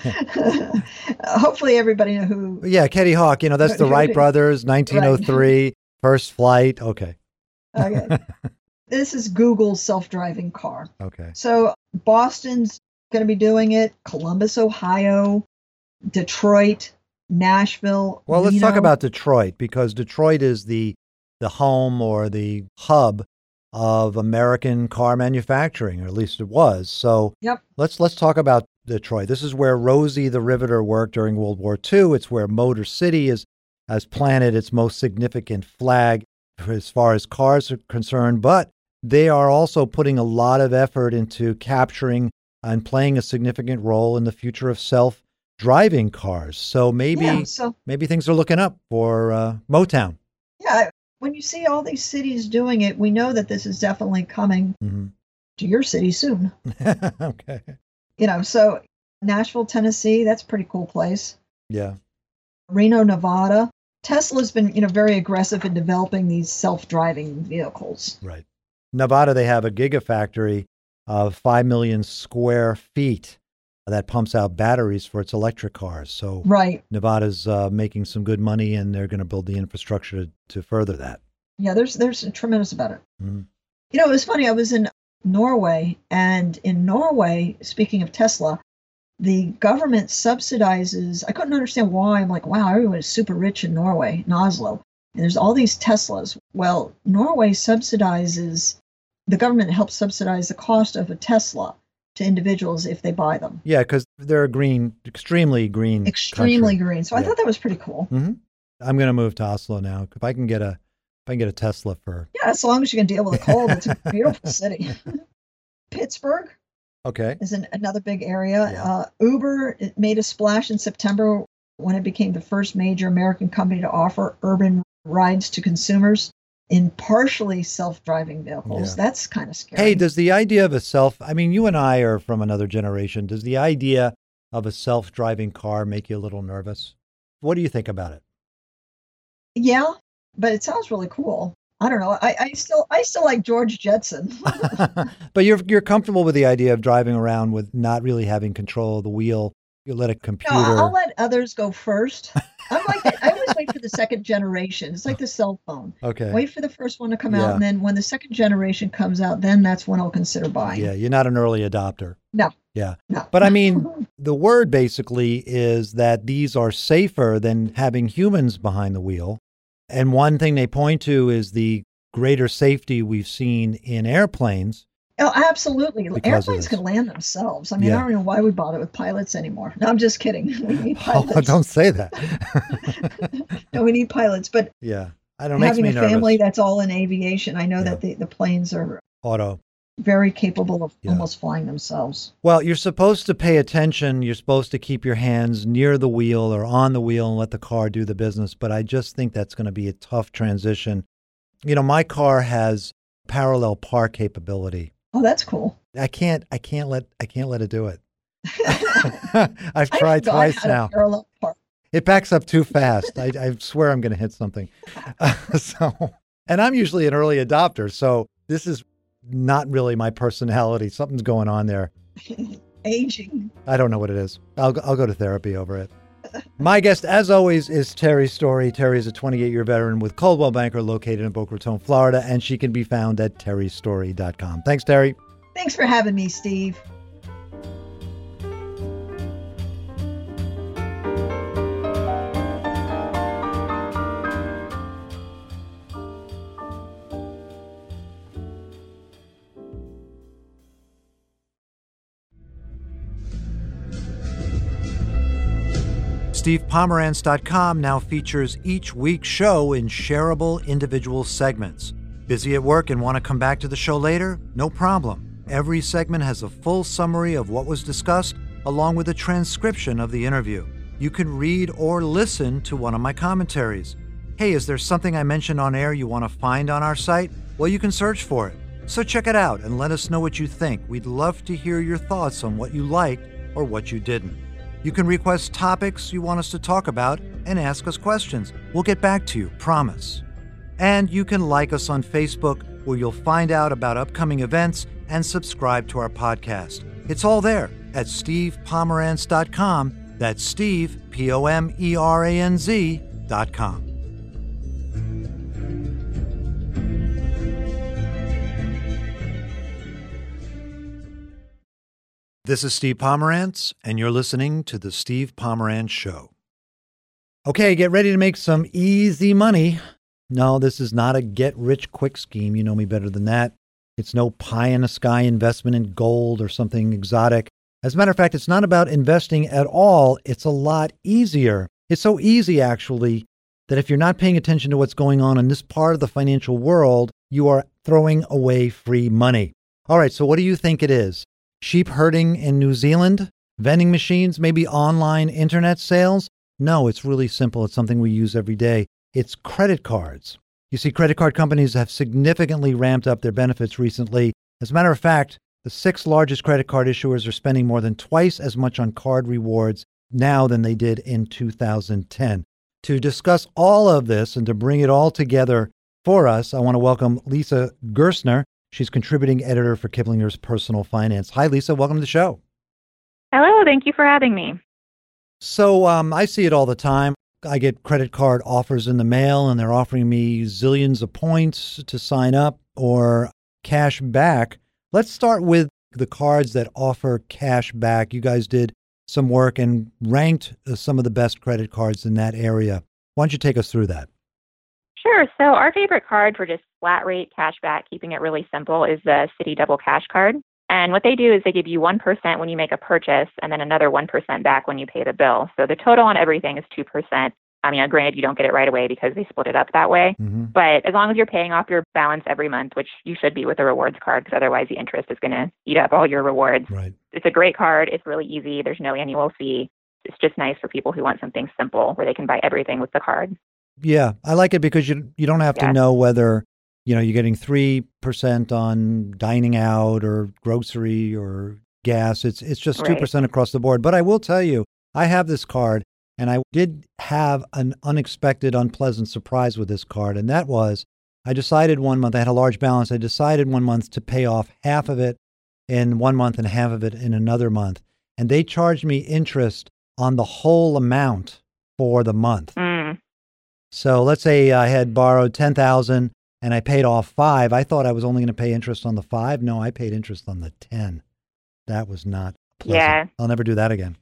Hopefully everybody know who. Yeah, Kitty Hawk. You know, that's the Wright brothers, nineteen oh three, right. First flight. Okay. Okay. This is Google's self-driving car. Okay. So Boston's going to be doing it. Columbus, Ohio, Detroit, Nashville. Well, let's Reno. talk about Detroit, because Detroit is the the home or the hub of American car manufacturing, or at least it was. So yep. let's let's talk about Detroit. This is where Rosie the Riveter worked during World War Two. It's where Motor City is, has planted its most significant flag as far as cars are concerned. But they are also putting a lot of effort into capturing and playing a significant role in the future of self-driving cars. So maybe yeah, so, maybe things are looking up for uh, Motown. Yeah. When you see all these cities doing it, we know that this is definitely coming mm-hmm. to your city soon. Okay. You know, so Nashville, Tennessee, that's a pretty cool place. Yeah. Reno, Nevada. Tesla's been, you know, very aggressive in developing these self-driving vehicles. Right. Nevada, they have a gigafactory of five million square feet that pumps out batteries for its electric cars. So right. Nevada's uh, making some good money, and they're going to build the infrastructure to, to further that. Yeah, there's there's tremendous about it. Mm-hmm. You know, it was funny. I was in Norway, and in Norway, speaking of Tesla, the government subsidizes. I couldn't understand why. I'm like, wow, everyone is super rich in Norway, in Oslo, and there's all these Teslas. Well, Norway subsidizes, the government helps subsidize the cost of a Tesla to individuals if they buy them. Yeah, because they're a green, extremely green Extremely country. green. So yeah. I thought that was pretty cool. Mm-hmm. I'm going to move to Oslo now. If I can get a, if I can get a Tesla for. Yeah, as long as you can deal with the cold. It's a beautiful city. Pittsburgh. Okay. Is an, another big area. Yeah. Uh, Uber it made a splash in September when it became the first major American company to offer urban rides to consumers in partially self-driving vehicles. Yeah. That's kind of scary. Hey, does the idea of a self, I mean, you and I are from another generation. Does the idea of a self-driving car make you a little nervous? What do you think about it? Yeah, but it sounds really cool. I don't know. I, I still I still like George Jetson. But you're you're comfortable with the idea of driving around with not really having control of the wheel. You let a computer. No, I'll let others go first. I'm like that. I always wait for the second generation. It's like the cell phone. Okay. Wait for the first one to come Yeah. out, and then when the second generation comes out, then that's when I'll consider buying. Yeah, you're not an early adopter. No. Yeah. No. But I mean, the word basically is that these are safer than having humans behind the wheel. And one thing they point to is the greater safety we've seen in airplanes. Oh, absolutely. Because Airplanes can land themselves. I mean, Yeah. I don't know why we bother with pilots anymore. No, I'm just kidding. We need Oh, pilots. don't say that. No, we need pilots. But Yeah. I don't makes having me a nervous. family that's all in aviation, I know Yeah. that the, the planes are Auto. very capable of Yeah. almost flying themselves. Well, you're supposed to pay attention. You're supposed to keep your hands near the wheel or on the wheel and let the car do the business. But I just think that's going to be a tough transition. You know, my car has parallel park capability. Oh, that's cool. I can't, I can't let, I can't let it do it. I've I tried forgot twice how to now. parallel park. It backs up too fast. I, I swear I'm going to hit something. Uh, so, and I'm usually an early adopter. So this is not really my personality. Something's going on there. Aging. I don't know what it is. I'll, I'll go to therapy over it. My guest, as always, is Terry Story. Terry is a twenty-eight-year veteran with Coldwell Banker located in Boca Raton, Florida, and she can be found at terry story dot com. Thanks, Terry. Thanks for having me, Steve. Steve Pomerantz dot com now features each week's show in shareable individual segments. Busy at work and want to come back to the show later? No problem. Every segment has a full summary of what was discussed, along with a transcription of the interview. You can read or listen to one of my commentaries. Hey, is there something I mentioned on air you want to find on our site? Well, you can search for it. So check it out and let us know what you think. We'd love to hear your thoughts on what you liked or what you didn't. You can request topics you want us to talk about and ask us questions. We'll get back to you, promise. And you can like us on Facebook, where you'll find out about upcoming events and subscribe to our podcast. It's all there. at steve pomeranz dot com. That's Steve, P O M E R A N Z dot com. This is Steve Pomeranz, and you're listening to The Steve Pomeranz Show. Okay, get ready to make some easy money. No, this is not a get-rich-quick scheme. You know me better than that. It's no pie-in-the-sky investment in gold or something exotic. As a matter of fact, it's not about investing at all. It's a lot easier. It's so easy, actually, that if you're not paying attention to what's going on in this part of the financial world, you are throwing away free money. All right, so what do you think it is? Sheep herding in New Zealand? Vending machines? Maybe online internet sales? No, it's really simple. It's something we use every day. It's credit cards. You see, credit card companies have significantly ramped up their benefits recently. As a matter of fact, the six largest credit card issuers are spending more than twice as much on card rewards now than they did in two thousand ten. To discuss all of this and to bring it all together for us, I want to welcome Lisa Gerstner. She's contributing editor for Kiplinger's Personal Finance. Hi, Lisa. Welcome to the show. Hello. Thank you for having me. So um, I see it all the time. I get credit card offers in the mail, and they're offering me zillions of points to sign up or cash back. Let's start with the cards that offer cash back. You guys did some work and ranked some of the best credit cards in that area. Why don't you take us through that? Sure. So our favorite card for just flat rate cash back, keeping it really simple, is the Citi Double Cash Card. And what they do is they give you one percent when you make a purchase and then another one percent back when you pay the bill. So the total on everything is two percent. I mean, granted, you don't get it right away because they split it up that way. Mm-hmm. But as long as you're paying off your balance every month, which you should be with a rewards card, because otherwise the interest is going to eat up all your rewards. Right. It's a great card. It's really easy. There's no annual fee. It's just nice for people who want something simple where they can buy everything with the card. Yeah, I like it because you you don't have yes. to know whether, you know, you're getting three percent on dining out or grocery or gas. It's it's just two percent right. across the board. But I will tell you, I have this card, and I did have an unexpected, unpleasant surprise with this card. And that was, I decided one month, I had a large balance. I decided one month to pay off half of it in one month and half of it in another month. And they charged me interest on the whole amount for the month. Mm. So let's say I had borrowed ten thousand dollars and I paid off five. I thought I was only going to pay interest on the five. No, I paid interest on the ten. That was not pleasant. Yeah. I'll never do that again.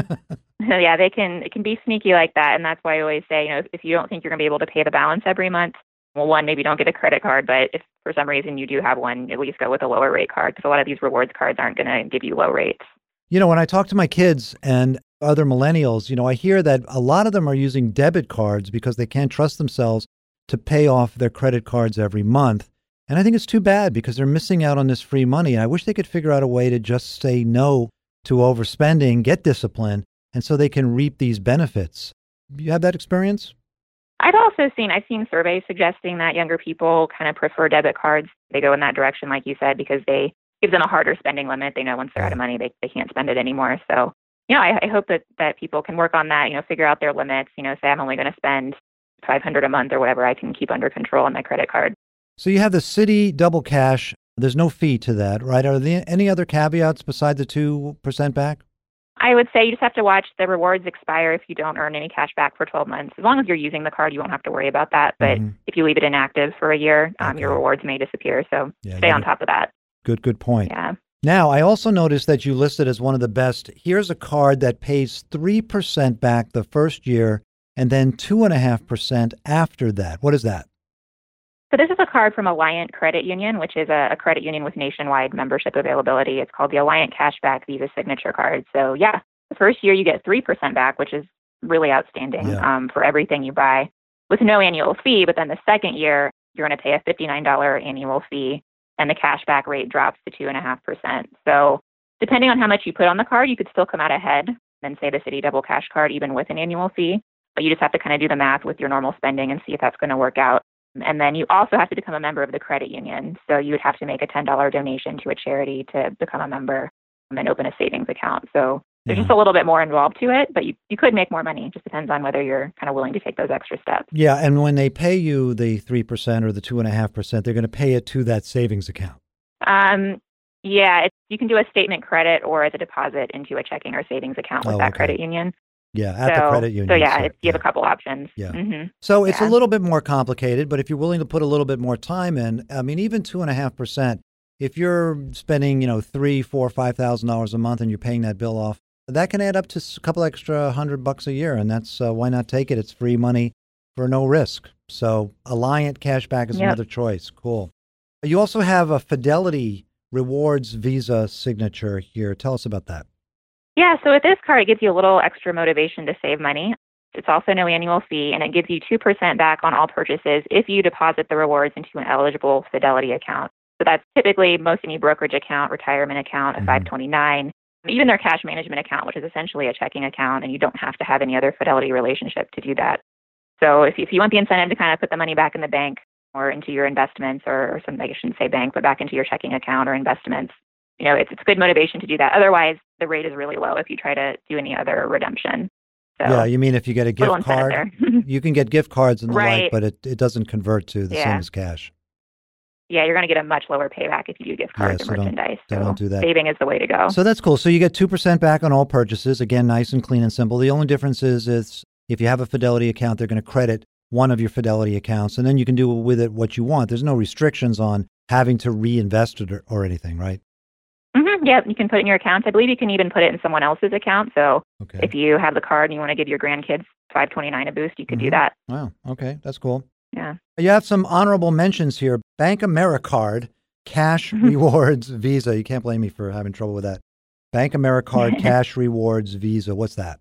Yeah, they can, it can be sneaky like that. And that's why I always say, you know, if, if you don't think you're going to be able to pay the balance every month, well, one, maybe don't get a credit card. But if for some reason you do have one, at least go with a lower rate card, because a lot of these rewards cards aren't going to give you low rates. You know, when I talk to my kids and other millennials, you know, I hear that a lot of them are using debit cards because they can't trust themselves to pay off their credit cards every month. And I think it's too bad because they're missing out on this free money. And I wish they could figure out a way to just say no to overspending, get discipline, and so they can reap these benefits. You have that experience? I've also seen, I've seen surveys suggesting that younger people kind of prefer debit cards. They go in that direction, like you said, because they give them a harder spending limit. They know once they're out of money, they, they can't spend it anymore. So, you know, I, I hope that, that people can work on that, you know, figure out their limits, you know, say I'm only going to spend five hundred dollars a month or whatever I can keep under control on my credit card. So you have the Citi Double Cash. There's no fee to that, right? Are there any other caveats besides the two percent back? I would say you just have to watch the rewards expire if you don't earn any cash back for twelve months. As long as you're using the card, you won't have to worry about that. But mm-hmm. if you leave it inactive for a year, um, okay. your rewards may disappear. So yeah, stay on top of that. Good, good point. Yeah. Now, I also noticed that you listed as one of the best. Here's a card that pays three percent back the first year and then two point five percent after that. What is that? So this is a card from Alliant Credit Union, which is a, a credit union with nationwide membership availability. It's called the Alliant Cashback Visa Signature Card. So yeah, the first year you get three percent back, which is really outstanding yeah. um, for everything you buy with no annual fee. But then the second year, you're going to pay a fifty-nine dollars annual fee, and the cashback rate drops to two point five percent. So depending on how much you put on the card, you could still come out ahead than, say, the Citi Double Cash Card, even with an annual fee. But you just have to kind of do the math with your normal spending and see if that's going to work out. And then you also have to become a member of the credit union. So you would have to make a ten dollars donation to a charity to become a member and then open a savings account. So there's yeah. just a little bit more involved to it, but you, you could make more money. It just depends on whether you're kind of willing to take those extra steps. Yeah, and when they pay you the three percent or the two point five percent, they're going to pay it to that savings account. Um, Yeah, it's, you can do a statement credit or as a deposit into a checking or savings account with Oh, that okay. credit union. Yeah, at so, the credit union. So yeah, so, it's, you yeah. have a couple options. Yeah. Mm-hmm. So it's Yeah. a little bit more complicated, but if you're willing to put a little bit more time in, I mean, even two and a half percent, if you're spending, you know, three, four, five thousand dollars a month and you're paying that bill off, that can add up to a couple extra hundred bucks a year. And that's uh, why not take it? It's free money for no risk. So Alliant Cashback is Yep. another choice. Cool. You also have a Fidelity Rewards Visa signature here. Tell us about that. Yeah, so with this card, it gives you a little extra motivation to save money. It's also no annual fee, and it gives you two percent back on all purchases if you deposit the rewards into an eligible Fidelity account. So that's typically most any brokerage account, retirement account, a Mhm. five twenty-nine, even their cash management account, which is essentially a checking account, and you don't have to have any other Fidelity relationship to do that. So if, if you want the incentive to kind of put the money back in the bank or into your investments, or, or something, I shouldn't say bank, but back into your checking account or investments, you know, it's, it's good motivation to do that. Otherwise, the rate is really low if you try to do any other redemption. So, Yeah, you mean if you get a little gift incentive card, there. you can get gift cards and the like, Right. but it, it doesn't convert to the same Yeah. as cash. Yeah, you're going to get a much lower payback if you do gift cards Yeah, or so don't- merchandise. so So don't do that. saving is the way to go. So that's cool. So you get two percent back on all purchases. Again, nice and clean and simple. The only difference is, is if you have a Fidelity account, they're going to credit one of your Fidelity accounts, and then you can do with it what you want. There's no restrictions on having to reinvest it or, or anything, right? Mm-hmm. Yeah, you can put it in your account. I believe you can even put it in someone else's account. So Okay. if you have the card and you want to give your grandkids five twenty-nine a boost, you could Mhm. do that. Wow. Okay. That's cool. Yeah. You have some honorable mentions here. Bank AmeriCard, Cash Rewards Visa. You can't blame me for having trouble with that. Bank AmeriCard, Cash Rewards Visa. What's that?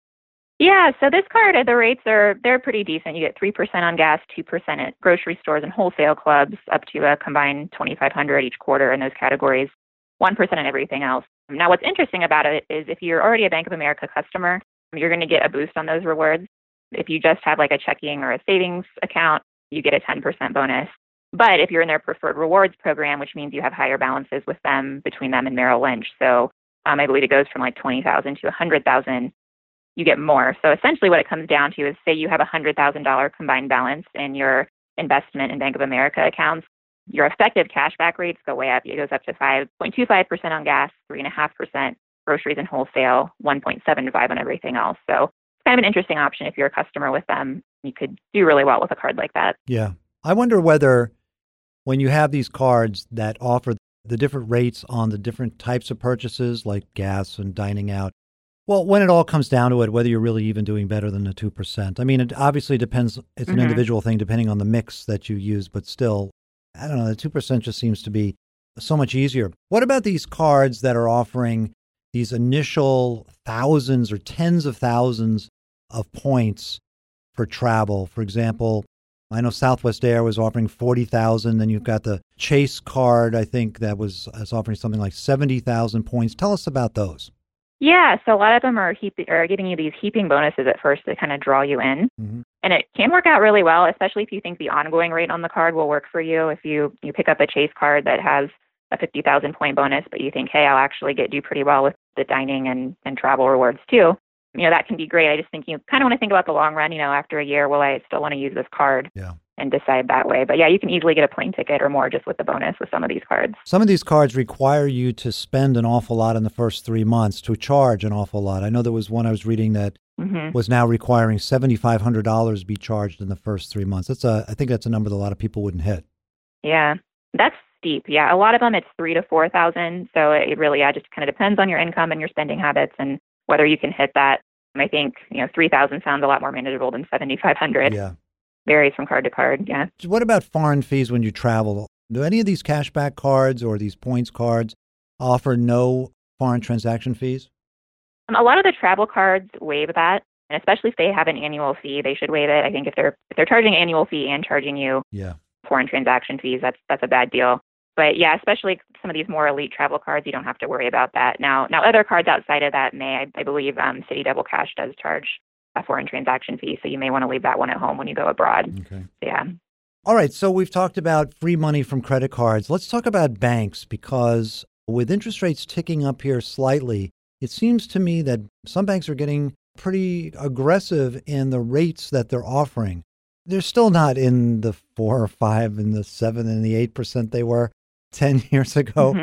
Yeah, so this card, the rates are, they're pretty decent. You get three percent on gas, two percent at grocery stores and wholesale clubs, up to a combined twenty-five hundred each quarter in those categories, one percent on everything else. Now, what's interesting about it is if you're already a Bank of America customer, you're going to get a boost on those rewards. If you just have like a checking or a savings account, you get a ten percent bonus. But if you're in their preferred rewards program, which means you have higher balances with them, between them and Merrill Lynch. So um, I believe it goes from like twenty thousand to one hundred thousand, you get more. So essentially what it comes down to is, say you have a one hundred thousand dollars combined balance in your investment and Bank of America accounts, your effective cashback rates go way up. It goes up to five point two five percent on gas, three point five percent groceries and wholesale, one point seven five on everything else. So it's kind of an interesting option if you're a customer with them. You could do really well with a card like that. Yeah. I wonder whether when you have these cards that offer the different rates on the different types of purchases like gas and dining out, well, when it all comes down to it, whether you're really even doing better than the two percent. I mean, it obviously depends. It's an Mhm. individual thing depending on the mix that you use, but still, I don't know, the two percent just seems to be so much easier. What about these cards that are offering these initial thousands or tens of thousands of points for travel? For example, I know Southwest Air was offering forty thousand. Then you've got the Chase card, I think, that was, was offering something like seventy thousand points. Tell us about those. Yeah, so a lot of them are heap- are giving you these heaping bonuses at first to kind of draw you in. Mm-hmm. And it can work out really well, especially if you think the ongoing rate on the card will work for you. If you, you pick up a Chase card that has a fifty thousand point bonus, but you think, hey, I'll actually get do pretty well with the dining and, and travel rewards too, you know, that can be great. I just think you kind of want to think about the long run. You know, after a year, will I still want to use this card? Yeah. And decide that way. But yeah, you can easily get a plane ticket or more just with the bonus with some of these cards. Some of these cards require you to spend an awful lot in the first three months to charge an awful lot. I know there was one I was reading that Mm-hmm. was now requiring seven thousand five hundred dollars be charged in the first three months. That's a, I think that's a number that a lot of people wouldn't hit. Yeah, that's steep. Yeah, a lot of them it's three to four thousand. So it really, yeah, just kind of depends on your income and your spending habits and whether you can hit that. I think you know three thousand sounds a lot more manageable than seventy five hundred. Yeah. Varies from card to card. Yeah. What about foreign fees when you travel? Do any of these cashback cards or these points cards offer no foreign transaction fees? Um, a lot of the travel cards waive that, and especially if they have an annual fee, they should waive it. I think if they're if they're charging an annual fee and charging you Yeah. foreign transaction fees, that's that's a bad deal. But yeah, especially some of these more elite travel cards, you don't have to worry about that. Now, now other cards outside of that may, I, I believe, um, City Double Cash does charge a foreign transaction fee, so you may want to leave that one at home when you go abroad. Okay. Yeah. All right. So we've talked about free money from credit cards. Let's talk about banks, because with interest rates ticking up here slightly, it seems to me that some banks are getting pretty aggressive in the rates that they're offering. They're still not in the four or five and the seven and the eight percent they were ten years ago. Mm-hmm.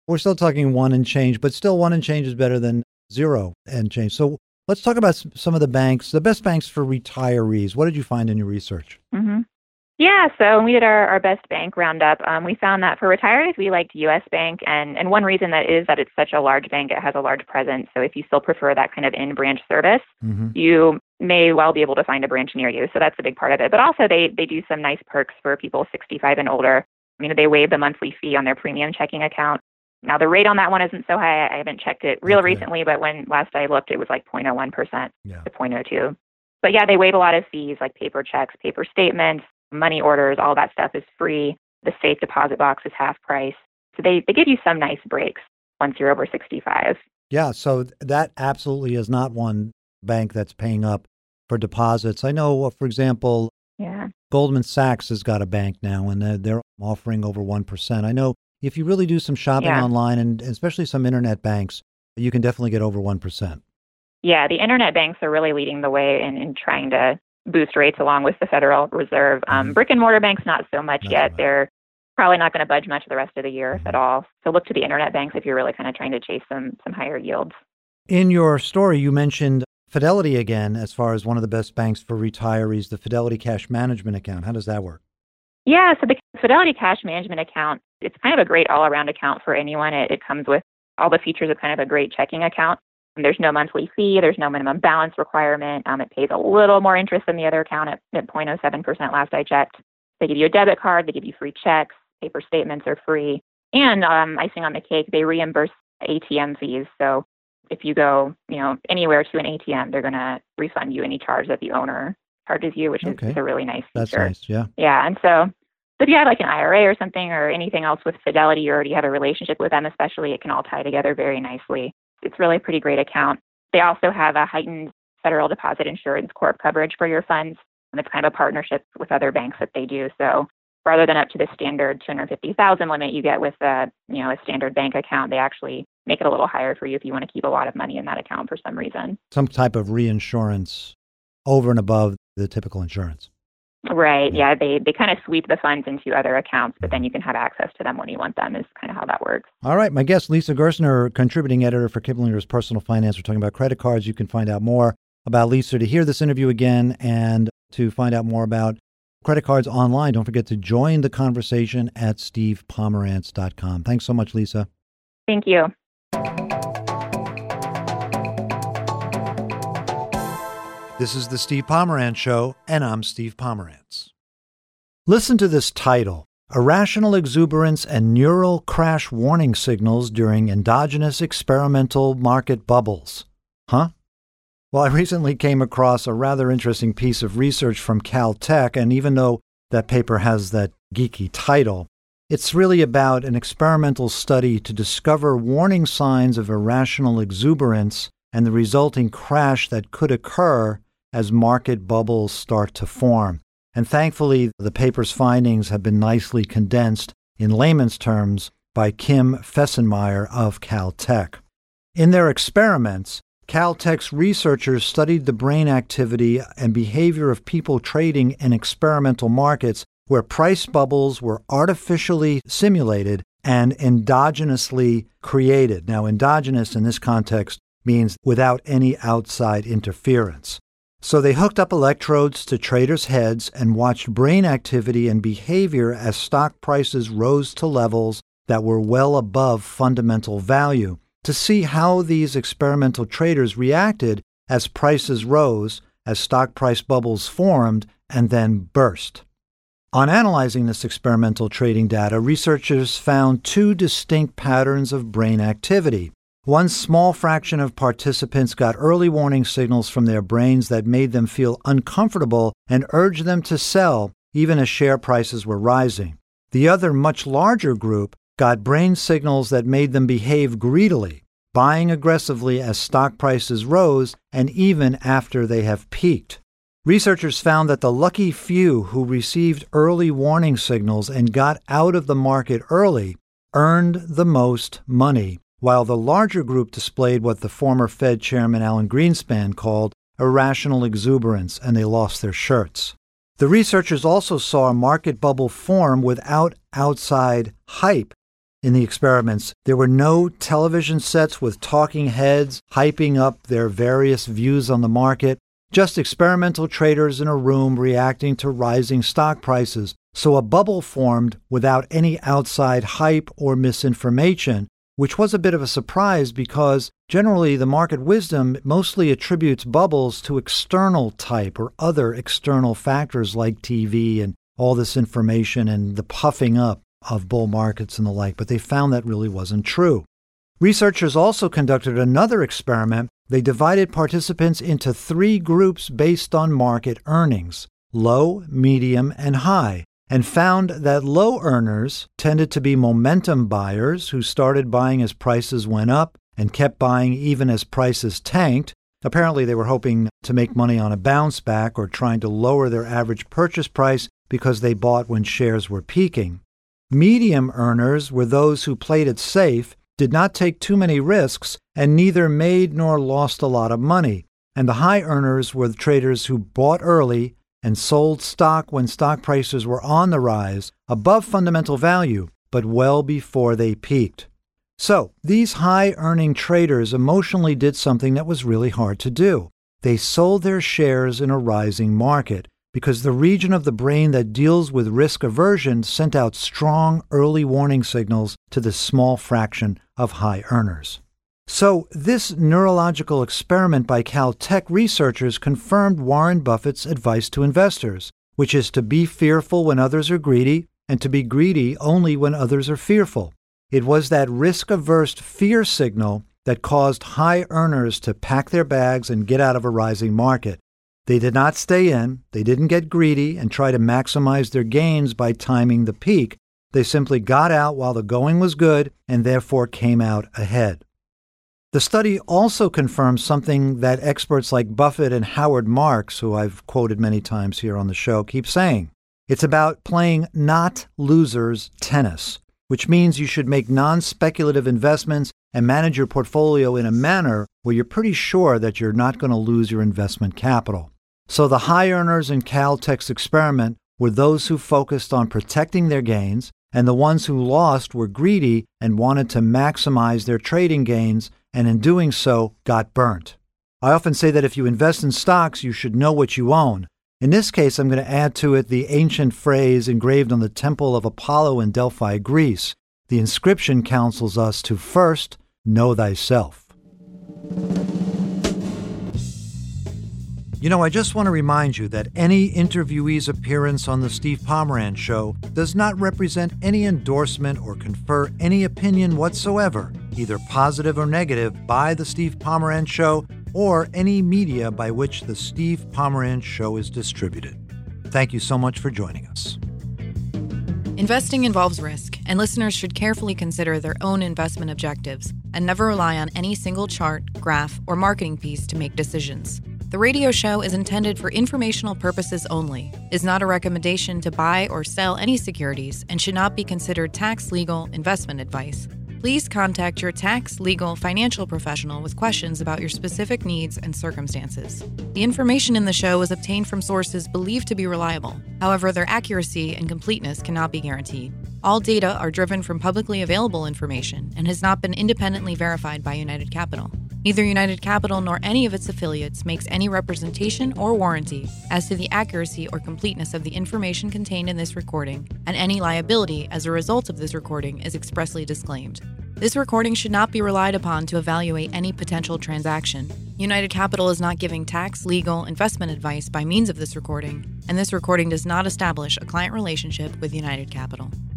We're still talking one and change, but still one and change is better than zero and change. So let's talk about some of the banks, the best banks for retirees. What did you find in your research? Mm-hmm. Yeah, so when we did our, our best bank roundup, um, we found that for retirees, we liked U S Bank. And, and one reason that is that it's such a large bank, it has a large presence. So if you still prefer that kind of in-branch service, mm-hmm. you may well be able to find a branch near you. So that's a big part of it. But also they, they do some nice perks for people sixty-five and older. I mean, they waive the monthly fee on their premium checking account. Now, the rate on that one isn't so high. I haven't checked it real okay. recently, but when last I looked, it was like zero point zero one percent yeah. to zero point zero two. But yeah, they waive a lot of fees like paper checks, paper statements, money orders, all that stuff is free. The safe deposit box is half price. So they, they give you some nice breaks once you're over sixty-five. Yeah, so that absolutely is not one bank that's paying up for deposits. I know, for example, yeah. Goldman Sachs has got a bank now, and they're, they're offering over one percent. I know if you really do some shopping yeah. online, and especially some internet banks, you can definitely get over one percent. Yeah, the internet banks are really leading the way in, in trying to boost rates along with the Federal Reserve. Um, mm-hmm. Brick and mortar banks, not so much not yet. So much. They're probably not going to budge much the rest of the year, mm-hmm. if at all. So look to the internet banks if you're really kind of trying to chase some some higher yields. In your story, you mentioned Fidelity again as far as one of the best banks for retirees, the Fidelity Cash Management Account. How does that work? Yeah, so the Fidelity Cash Management Account, it's kind of a great all-around account for anyone. It, it comes with all the features of kind of a great checking account. And there's no monthly fee. There's no minimum balance requirement. Um, it pays a little more interest than the other account at, at zero point zero seven percent last I checked. They give you a debit card. They give you free checks. Paper statements are free. And um, icing on the cake, they reimburse A T M fees. So if you go, you know, anywhere to an A T M, they're going to refund you any charge that the owner charges you, which okay. is a really nice feature. That's nice, yeah. Yeah, and so So if you had like an I R A or something or anything else with Fidelity, you already have a relationship with them, especially, it can all tie together very nicely. It's really a pretty great account. They also have a heightened Federal Deposit Insurance Corp coverage for your funds. And it's kind of a partnership with other banks that they do. So rather than up to the standard two hundred fifty thousand dollars limit you get with a, you know, a standard bank account, they actually make it a little higher for you if you want to keep a lot of money in that account for some reason. Some type of reinsurance over and above the typical insurance. Right. Yeah. They, they kind of sweep the funds into other accounts, but then you can have access to them when you want them is kind of how that works. All right. My guest, Lisa Gerstner, contributing editor for Kiplinger's Personal Finance. We're talking about credit cards. You can find out more about Lisa to hear this interview again and to find out more about credit cards online. Don't forget to join the conversation at steve pomerantz dot com. Thanks so much, Lisa. Thank you. This is the Steve Pomerantz Show, and I'm Steve Pomerantz. Listen to this title: Irrational Exuberance and Neural Crash Warning Signals During Endogenous Experimental Market Bubbles. Huh? Well, I recently came across a rather interesting piece of research from Caltech, and even though that paper has that geeky title, it's really about an experimental study to discover warning signs of irrational exuberance and the resulting crash that could occur as market bubbles start to form. And thankfully, the paper's findings have been nicely condensed in layman's terms by Kim Fessenmeyer of Caltech. In their experiments, Caltech's researchers studied the brain activity and behavior of people trading in experimental markets where price bubbles were artificially simulated and endogenously created. Now, endogenous in this context means without any outside interference. So they hooked up electrodes to traders' heads and watched brain activity and behavior as stock prices rose to levels that were well above fundamental value to see how these experimental traders reacted as prices rose, as stock price bubbles formed, and then burst. On analyzing this experimental trading data, researchers found two distinct patterns of brain activity. One small fraction of participants got early warning signals from their brains that made them feel uncomfortable and urged them to sell, even as share prices were rising. The other, much larger group got brain signals that made them behave greedily, buying aggressively as stock prices rose and even after they have peaked. Researchers found that the lucky few who received early warning signals and got out of the market early earned the most money, while the larger group displayed what the former Fed Chairman Alan Greenspan called irrational exuberance, and they lost their shirts. The researchers also saw a market bubble form without outside hype, in the experiments. There were no television sets with talking heads hyping up their various views on the market, just experimental traders in a room reacting to rising stock prices. So a bubble formed without any outside hype or misinformation, which was a bit of a surprise because generally the market wisdom mostly attributes bubbles to external type or other external factors like T V and all this information and the puffing up of bull markets and the like, but they found that really wasn't true. Researchers also conducted another experiment. They divided participants into three groups based on market earnings, low, medium, and high, and found that low earners tended to be momentum buyers who started buying as prices went up and kept buying even as prices tanked. Apparently, they were hoping to make money on a bounce back or trying to lower their average purchase price because they bought when shares were peaking. Medium earners were those who played it safe, did not take too many risks, and neither made nor lost a lot of money. And the high earners were the traders who bought early and sold stock when stock prices were on the rise, above fundamental value, but well before they peaked. So, these high-earning traders emotionally did something that was really hard to do. They sold their shares in a rising market because the region of the brain that deals with risk aversion sent out strong early warning signals to this small fraction of high earners. So this neurological experiment by Caltech researchers confirmed Warren Buffett's advice to investors, which is to be fearful when others are greedy and to be greedy only when others are fearful. It was that risk-averse fear signal that caused high earners to pack their bags and get out of a rising market. They did not stay in, they didn't get greedy and try to maximize their gains by timing the peak. They simply got out while the going was good and therefore came out ahead. The study also confirms something that experts like Buffett and Howard Marks, who I've quoted many times here on the show, keep saying. It's about playing not losers tennis, which means you should make non-speculative investments and manage your portfolio in a manner where you're pretty sure that you're not going to lose your investment capital. So the high earners in Caltech's experiment were those who focused on protecting their gains, and the ones who lost were greedy and wanted to maximize their trading gains, and in doing so, got burnt. I often say that if you invest in stocks, you should know what you own. In this case, I'm going to add to it the ancient phrase engraved on the temple of Apollo in Delphi, Greece. The inscription counsels us to first know thyself. You know, I just want to remind you that any interviewee's appearance on The Steve Pomerantz Show does not represent any endorsement or confer any opinion whatsoever, either positive or negative, by The Steve Pomerantz Show or any media by which The Steve Pomerantz Show is distributed. Thank you so much for joining us. Investing involves risk, and listeners should carefully consider their own investment objectives and never rely on any single chart, graph, or marketing piece to make decisions. The radio show is intended for informational purposes only, is not a recommendation to buy or sell any securities, and should not be considered tax, legal, investment advice. Please contact your tax, legal, financial professional with questions about your specific needs and circumstances. The information in the show is obtained from sources believed to be reliable. However, their accuracy and completeness cannot be guaranteed. All data are driven from publicly available information and has not been independently verified by United Capital. Neither United Capital nor any of its affiliates makes any representation or warranty as to the accuracy or completeness of the information contained in this recording, and any liability as a result of this recording is expressly disclaimed. This recording should not be relied upon to evaluate any potential transaction. United Capital is not giving tax, legal, investment advice by means of this recording, and this recording does not establish a client relationship with United Capital.